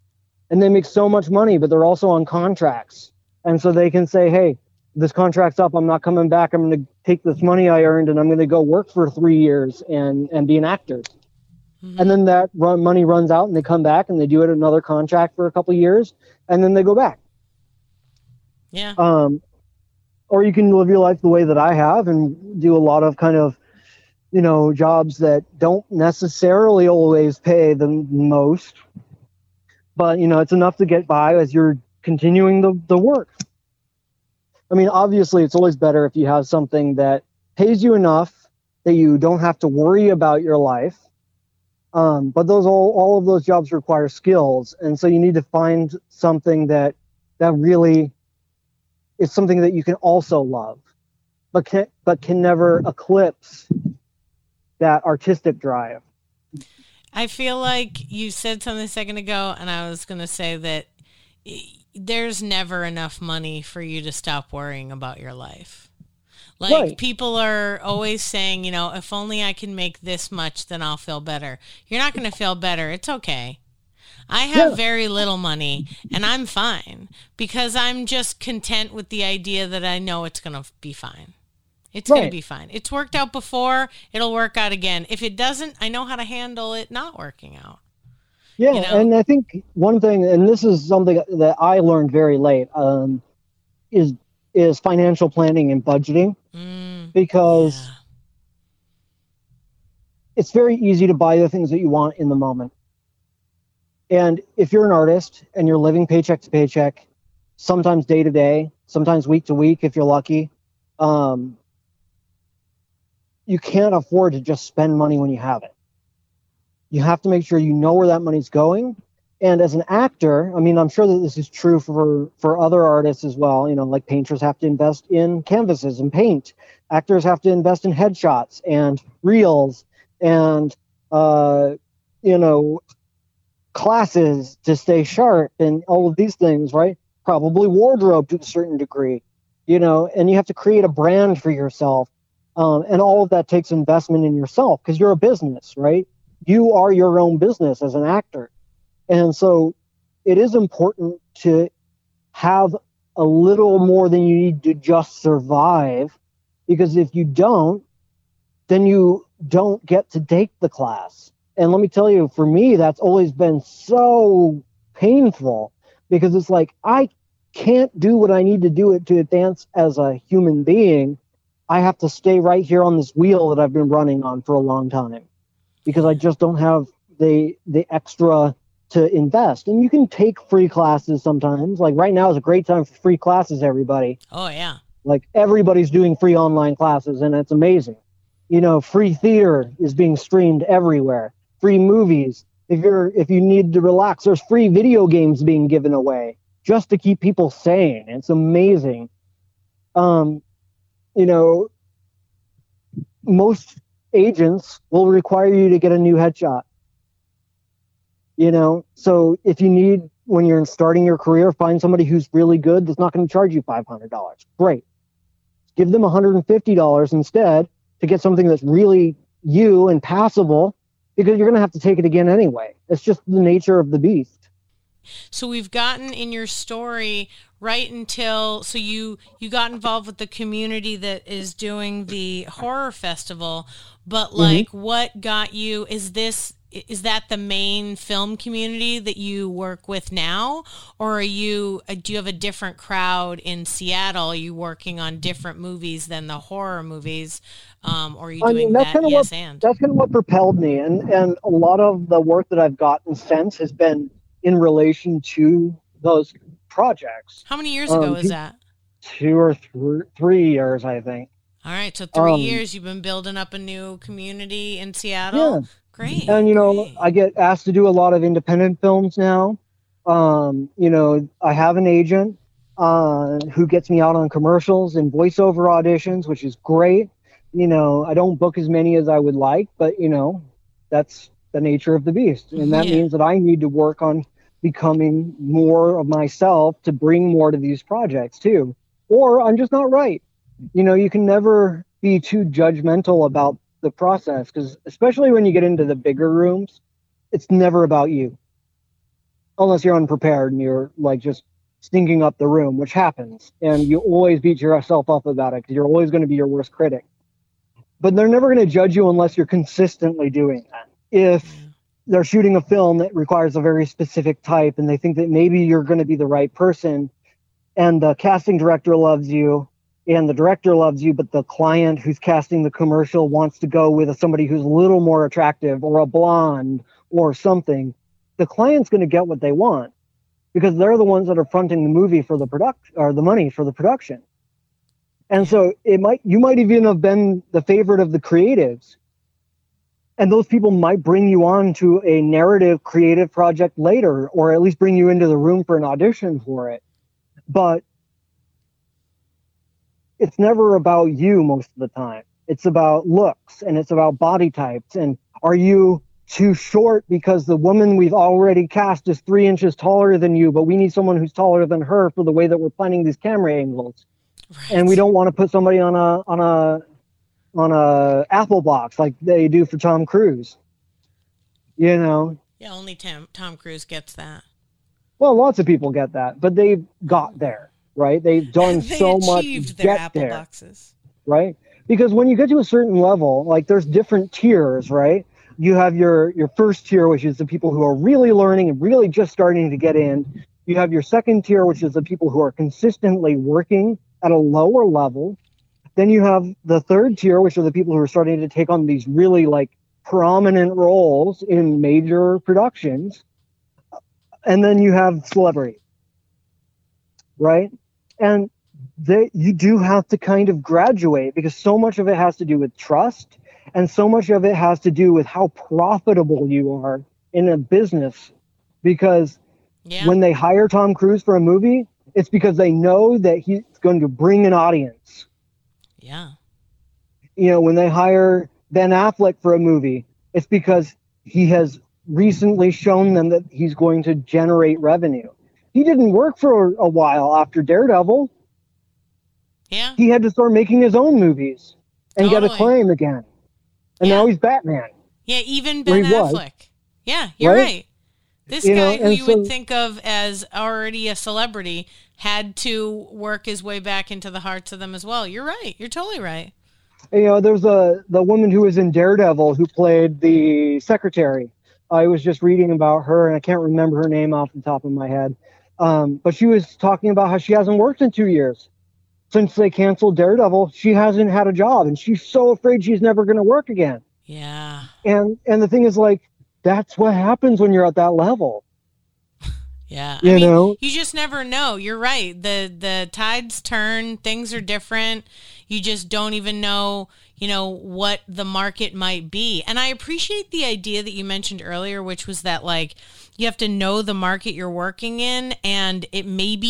and they make so much money, but they're also on contracts. And so they can say, hey, this contract's up. I'm not coming back. I'm going to take this money I earned and I'm going to go work for 3 years and be an actor. Mm-hmm. And then that money runs out and they come back and they do it another contract for a couple of years and then they go back. Yeah. Or you can live your life the way that I have and do a lot of kind of, jobs that don't necessarily always pay the most, but, it's enough to get by as you're continuing the work. I mean, obviously, it's always better if you have something that pays you enough that you don't have to worry about your life. But all of those jobs require skills, and so you need to find something that really is something that you can also love, but can never eclipse that artistic drive. I feel like you said something a second ago, and I was going to say that there's never enough money for you to stop worrying about your life. Like, right. People are always saying, if only I can make this much, then I'll feel better. You're not going to feel better. It's okay. I have very little money, and I'm fine because I'm just content with the idea that I know it's going to be fine. It's going to be fine. It's worked out before. It'll work out again. If it doesn't, I know how to handle it not working out. Yeah, and I think one thing, and this is something that I learned very late, is financial planning and budgeting, because it's very easy to buy the things that you want in the moment. And if you're an artist and you're living paycheck to paycheck, sometimes day to day, sometimes week to week, if you're lucky, you can't afford to just spend money when you have it. You have to make sure you know where that money's going. And as an actor, I mean, I'm sure that this is true for other artists as well. Like painters have to invest in canvases and paint. Actors have to invest in headshots and reels and, classes to stay sharp and all of these things, right? Probably wardrobe to a certain degree, and you have to create a brand for yourself. And all of that takes investment in yourself because you're a business, right? You are your own business as an actor. And so it is important to have a little more than you need to just survive, because if you don't, then you don't get to take the class. And let me tell you, for me, that's always been so painful, because it's like, I can't do what I need to do to advance as a human being. I have to stay right here on this wheel that I've been running on for a long time, because I just don't have the extra to invest. And you can take free classes sometimes. Like right now is a great time for free classes, everybody. Oh, yeah. Like everybody's doing free online classes, and it's amazing. Free theater is being streamed everywhere. Free movies. If you need to relax, there's free video games being given away just to keep people sane. It's amazing. Most agents will require you to get a new headshot. So if you need, when you're starting your career, find somebody who's really good that's not going to charge you $500. Great. Give them $150 instead to get something that's really you and passable, because you're going to have to take it again anyway. It's just the nature of the beast. So we've gotten in your story right until, so you got involved with the community that is doing the horror festival, but like what got you, is that the main film community that you work with now? Or do you have a different crowd in Seattle? Are you working on different movies than the horror movies? Or are you doing that? That's kind of what propelled me. And a lot of the work that I've gotten since has been in relation to those projects. How many years ago was that? 2 or 3 years, I think. All right. So 3 years you've been building up a new community in Seattle. Yeah. Great. And, great. I get asked to do a lot of independent films now. I have an agent who gets me out on commercials and voiceover auditions, which is great. I don't book as many as I would like, but, that's the nature of the beast. And that means that I need to work on becoming more of myself to bring more to these projects too. Or I'm just not right. You can never be too judgmental about the process, because especially when you get into the bigger rooms, it's never about you. unless you're unprepared and you're like just stinking up the room, which happens. And you always beat yourself up about it because you're always going to be your worst critic. But they're never going to judge you unless you're consistently doing that. If they're shooting a film that requires a very specific type and they think that maybe you're going to be the right person, and the casting director loves you and the director loves you, but the client who's casting the commercial wants to go with somebody who's a little more attractive or a blonde or something, the client's going to get what they want because they're the ones that are fronting the movie for the production or the money for the production. And so you might even have been the favorite of the creatives, and those people might bring you on to a narrative creative project later, or at least bring you into the room for an audition for it. But it's never about you most of the time. It's about looks and it's about body types. And are you too short because the woman we've already cast is 3 inches taller than you, but we need someone who's taller than her for the way that we're planning these camera angles. Right. And we don't want to put somebody on a Apple box like they do for Tom Cruise. You know? Yeah, only Tom Cruise gets that. Well, lots of people get that, but they've got there, right? They've done so much to their get Apple there, boxes. Right? Because when you get to a certain level, like there's different tiers, right? You have your first tier, which is the people who are really learning and really just starting to get in. You have your second tier, which is the people who are consistently working at a lower level. Then you have the third tier, which are the people who are starting to take on these really like prominent roles in major productions. And then you have celebrity, right? And you do have to kind of graduate because so much of it has to do with trust and so much of it has to do with how profitable you are in a business. Because when they hire Tom Cruise for a movie, it's because they know that he's going to bring an audience. Yeah. You know, when they hire Ben Affleck for a movie, it's because he has recently shown them that he's going to generate revenue. He didn't work for a while after Daredevil. Yeah. He had to start making his own movies and get acclaim again. And now he's Batman. Yeah, even Ben Affleck. Yeah, you're right. This guy who you would think of as already a celebrity had to work his way back into the hearts of them as well. You're right. You're totally right. You know, there's the woman who was in Daredevil who played the secretary. I was just reading about her, and I can't remember her name off the top of my head. But she was talking about how she hasn't worked in 2 years. Since they canceled Daredevil, she hasn't had a job, and she's so afraid she's never going to work again. Yeah. And the thing is, like, that's what happens when you're at that level. Yeah. You know? You just never know. You're right. The tides turn. Things are different. You just don't even know, you know, what the market might be. And I appreciate the idea that you mentioned earlier, which was that, like, you have to know the market you're working in, and it maybe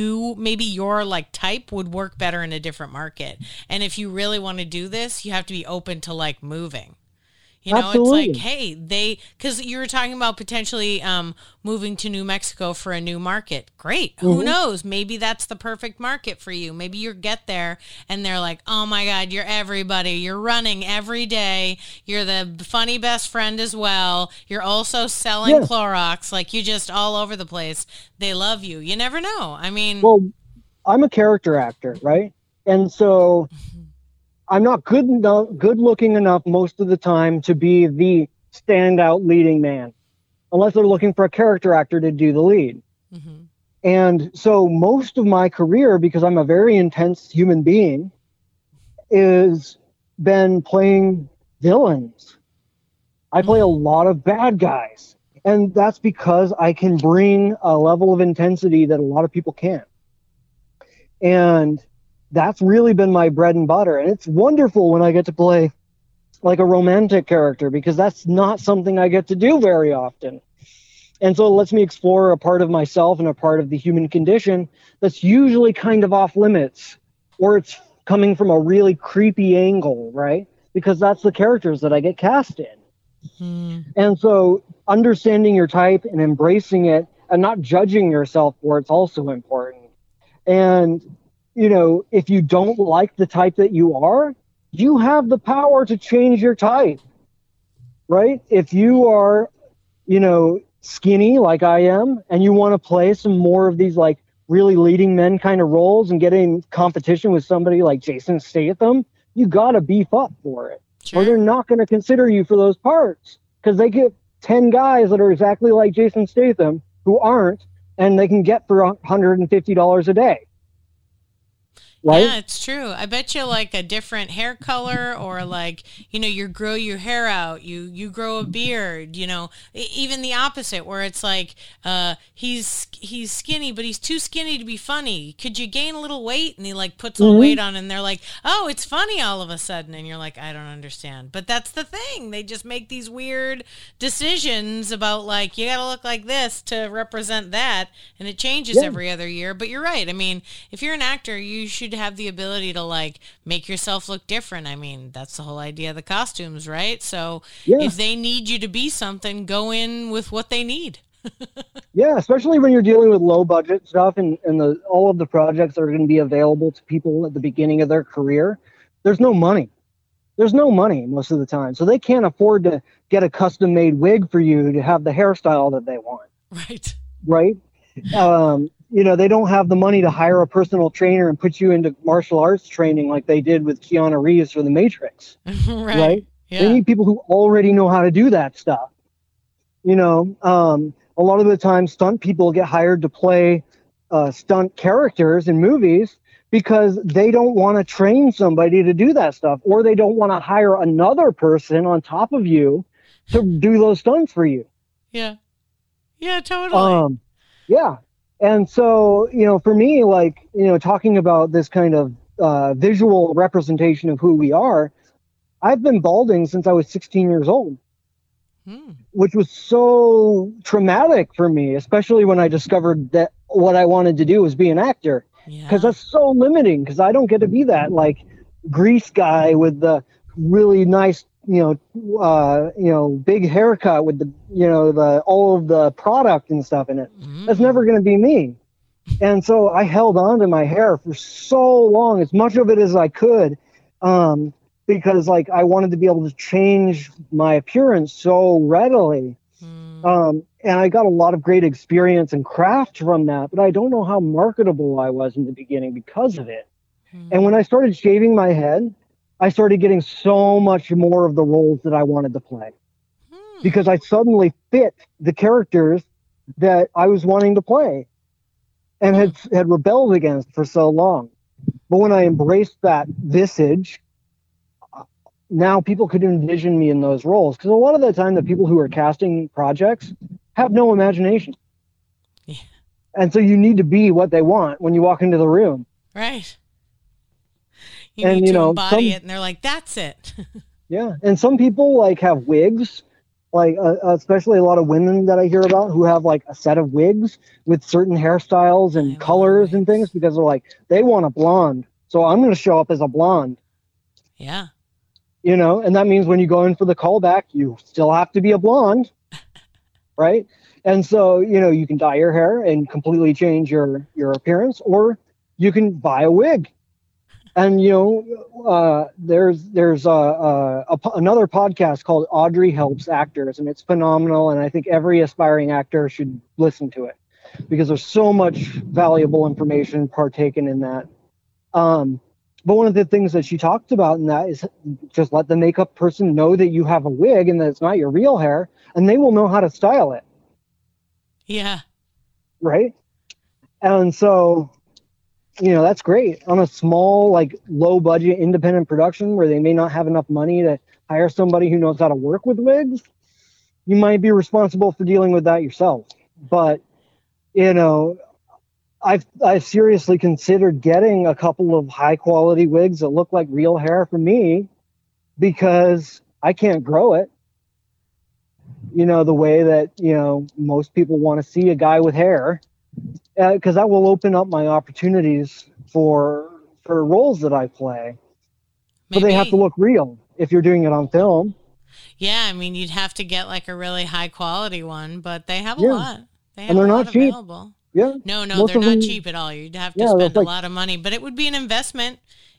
your like type would work better in a different market. And if you really want to do this, you have to be open to like moving. You know, Absolutely. It's like, hey, because you were talking about potentially moving to New Mexico for a new market. Great. Mm-hmm. Who knows? Maybe that's the perfect market for you. Maybe you get there and they're like, oh my God, you're everybody. You're running every day. You're the funny best friend as well. You're also selling Clorox. Like, you just all over the place. They love you. You never know. I mean, well, I'm a character actor, right? And so I'm not good looking enough most of the time to be the standout leading man, unless they're looking for a character actor to do the lead. Mm-hmm. And so most of my career, because I'm a very intense human being, is been playing villains. I play a lot of bad guys. And that's because I can bring a level of intensity that a lot of people can't. And that's really been my bread and butter. And it's wonderful when I get to play like a romantic character, because that's not something I get to do very often. And so it lets me explore a part of myself and a part of the human condition that's usually kind of off limits, or it's coming from a really creepy angle, right? Because that's the characters that I get cast in. Mm-hmm. And so understanding your type and embracing it and not judging yourself for it's also important. And you know, if you don't like the type that you are, you have the power to change your type, right? If you are, you know, skinny like I am, and you want to play some more of these like really leading men kind of roles and get in competition with somebody like Jason Statham, you got to beef up for it. Sure. Or they're not going to consider you for those parts, because they get 10 guys that are exactly like Jason Statham who aren't, and they can get for $150 a day. Right? Yeah, it's true. I bet you like a different hair color, or like, you know, you grow your hair out, you grow a beard, you know, even the opposite where it's like, he's skinny, but he's too skinny to be funny. Could you gain a little weight? And he like puts some weight on and they're like, oh, it's funny all of a sudden. And you're like, I don't understand. But that's the thing. They just make these weird decisions about like, you got to look like this to represent that. And it changes every other year. But you're right. I mean, if you're an actor, you should have the ability to like make yourself look different. I mean, that's the whole idea of the costumes, right? So if they need you to be something, go in with what they need. Yeah, especially when you're dealing with low budget stuff and all of the projects that are going to be available to people at the beginning of their career. There's no money. There's no money most of the time. So they can't afford to get a custom made wig for you to have the hairstyle that they want. Right? You know, they don't have the money to hire a personal trainer and put you into martial arts training like they did with Keanu Reeves for The Matrix. Right? Yeah. They need people who already know how to do that stuff. You know, a lot of the time stunt people get hired to play stunt characters in movies because they don't want to train somebody to do that stuff, or they don't want to hire another person on top of you to do those stunts for you. Yeah. Yeah, totally. Yeah. And so, you know, for me, like, you know, talking about this kind of visual representation of who we are, I've been balding since I was 16 years old, which was so traumatic for me, especially when I discovered that what I wanted to do was be an actor, because that's so limiting, because I don't get to be that like grease guy with the really nice, big haircut with the, all of the product and stuff in it. That's never going to be me. And so I held on to my hair for so long, as much of it as I could, because like I wanted to be able to change my appearance so readily. And I got a lot of great experience and craft from that, but I don't know how marketable I was in the beginning because of it. And when I started shaving my head, I started getting so much more of the roles that I wanted to play, because I suddenly fit the characters that I was wanting to play and had rebelled against for so long. But when I embraced that visage, now people could envision me in those roles, because a lot of the time the people who are casting projects have no imagination. Yeah. And so you need to be what they want when you walk into the room. Right. You need to embody it, and they're like, that's it. Yeah. And some people like have wigs, like especially a lot of women that I hear about who have like a set of wigs with certain hairstyles and colors and things, because they're like, they want a blonde, so I'm going to show up as a blonde. Yeah. And that means when you go in for the callback, you still have to be a blonde, right? And so, you can dye your hair and completely change your appearance, or you can buy a wig. And, there's another podcast called Audrey Helps Actors, and it's phenomenal. And I think every aspiring actor should listen to it, because there's so much valuable information partaken in that. But one of the things that she talked about in that is just let the makeup person know that you have a wig and that it's not your real hair, and they will know how to style it. Yeah. Right? And so, that's great. On a small, like low budget independent production where they may not have enough money to hire somebody who knows how to work with wigs, you might be responsible for dealing with that yourself. But, I've seriously considered getting a couple of high quality wigs that look like real hair for me, because I can't grow it, the way that, most people want to see a guy with hair, because that will open up my opportunities for roles that I play. Maybe. But they have to look real if you're doing it on film. Yeah. I mean, you'd have to get like a really high quality one, but they have a lot. They have and they're a not lot cheap. Available. Yeah. No, they're not cheap at all. You'd have to spend a lot of money, but it would be an investment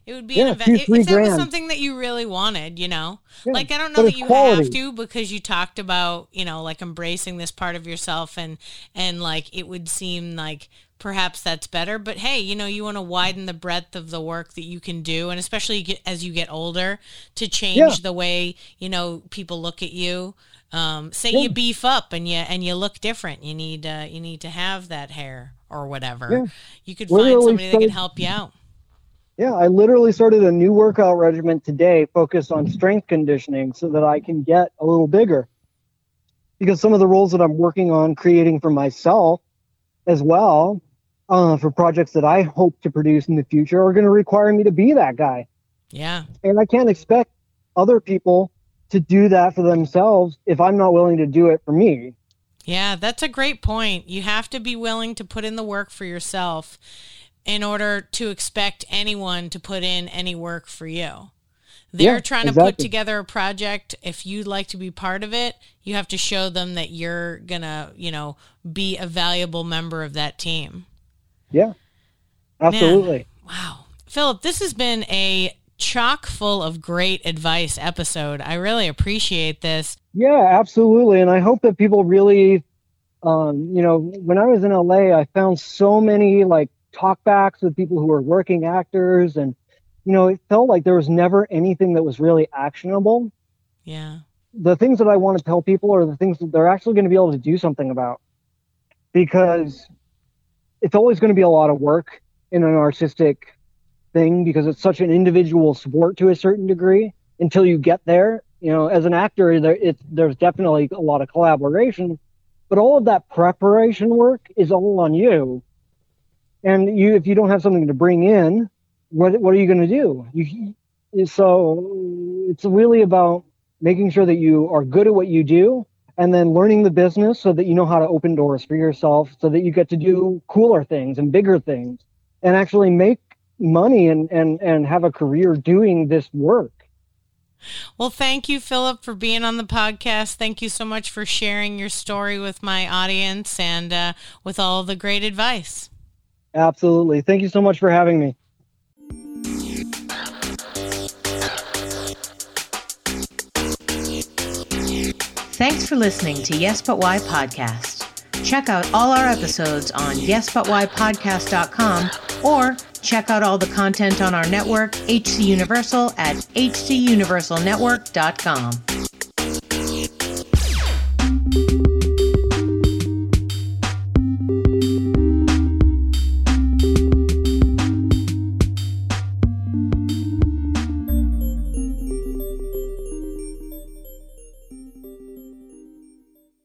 It would be Yeah, an investment. $2-3 If that was grand. something that you really wanted, you know? Yeah, Like, I don't but know that it's you quality. have to, because you talked about, you know, like embracing this part of yourself, and like it would seem like perhaps that's better. But hey, you know, you want to widen the breadth of the work that you can do, and especially as you get older, to change the way, you know, people look at you. Say you beef up and you look different. You need to have that hair or whatever. Yeah. You could Literally find somebody that started- can help you out. Yeah, I literally started a new workout regimen today focused on strength conditioning so that I can get a little bigger. Because some of the roles that I'm working on creating for myself as well, for projects that I hope to produce in the future, are going to require me to be that guy. Yeah. And I can't expect other people to do that for themselves if I'm not willing to do it for me. Yeah, that's a great point. You have to be willing to put in the work for yourself in order to expect anyone to put in any work for you. They're trying to put together a project. If you'd like to be part of it, you have to show them that you're going to, you know, be a valuable member of that team. Yeah, absolutely. Man, wow. Philip, this has been a chock full of great advice episode. I really appreciate this. Yeah, absolutely. And I hope that people really, you know, when I was in LA, I found so many like talkbacks with people who were working actors, and, you know, it felt like there was never anything that was really actionable. Yeah. The things that I want to tell people are the things that they're actually going to be able to do something about, because it's always going to be a lot of work in an artistic thing, because it's such an individual sport to a certain degree until you get there. You know, as an actor, there's definitely a lot of collaboration, but all of that preparation work is all on you. And if you don't have something to bring in, what are you going to do? So it's really about making sure that you are good at what you do, and then learning the business so that you know how to open doors for yourself, so that you get to do cooler things and bigger things and actually make money and have a career doing this work. Well, thank you, Philip, for being on the podcast. Thank you so much for sharing your story with my audience and with all the great advice. Absolutely. Thank you so much for having me. Thanks for listening to Yes But Why Podcast. Check out all our episodes on yesbutwhypodcast.com, or check out all the content on our network, HC Universal, at hcuniversalnetwork.com.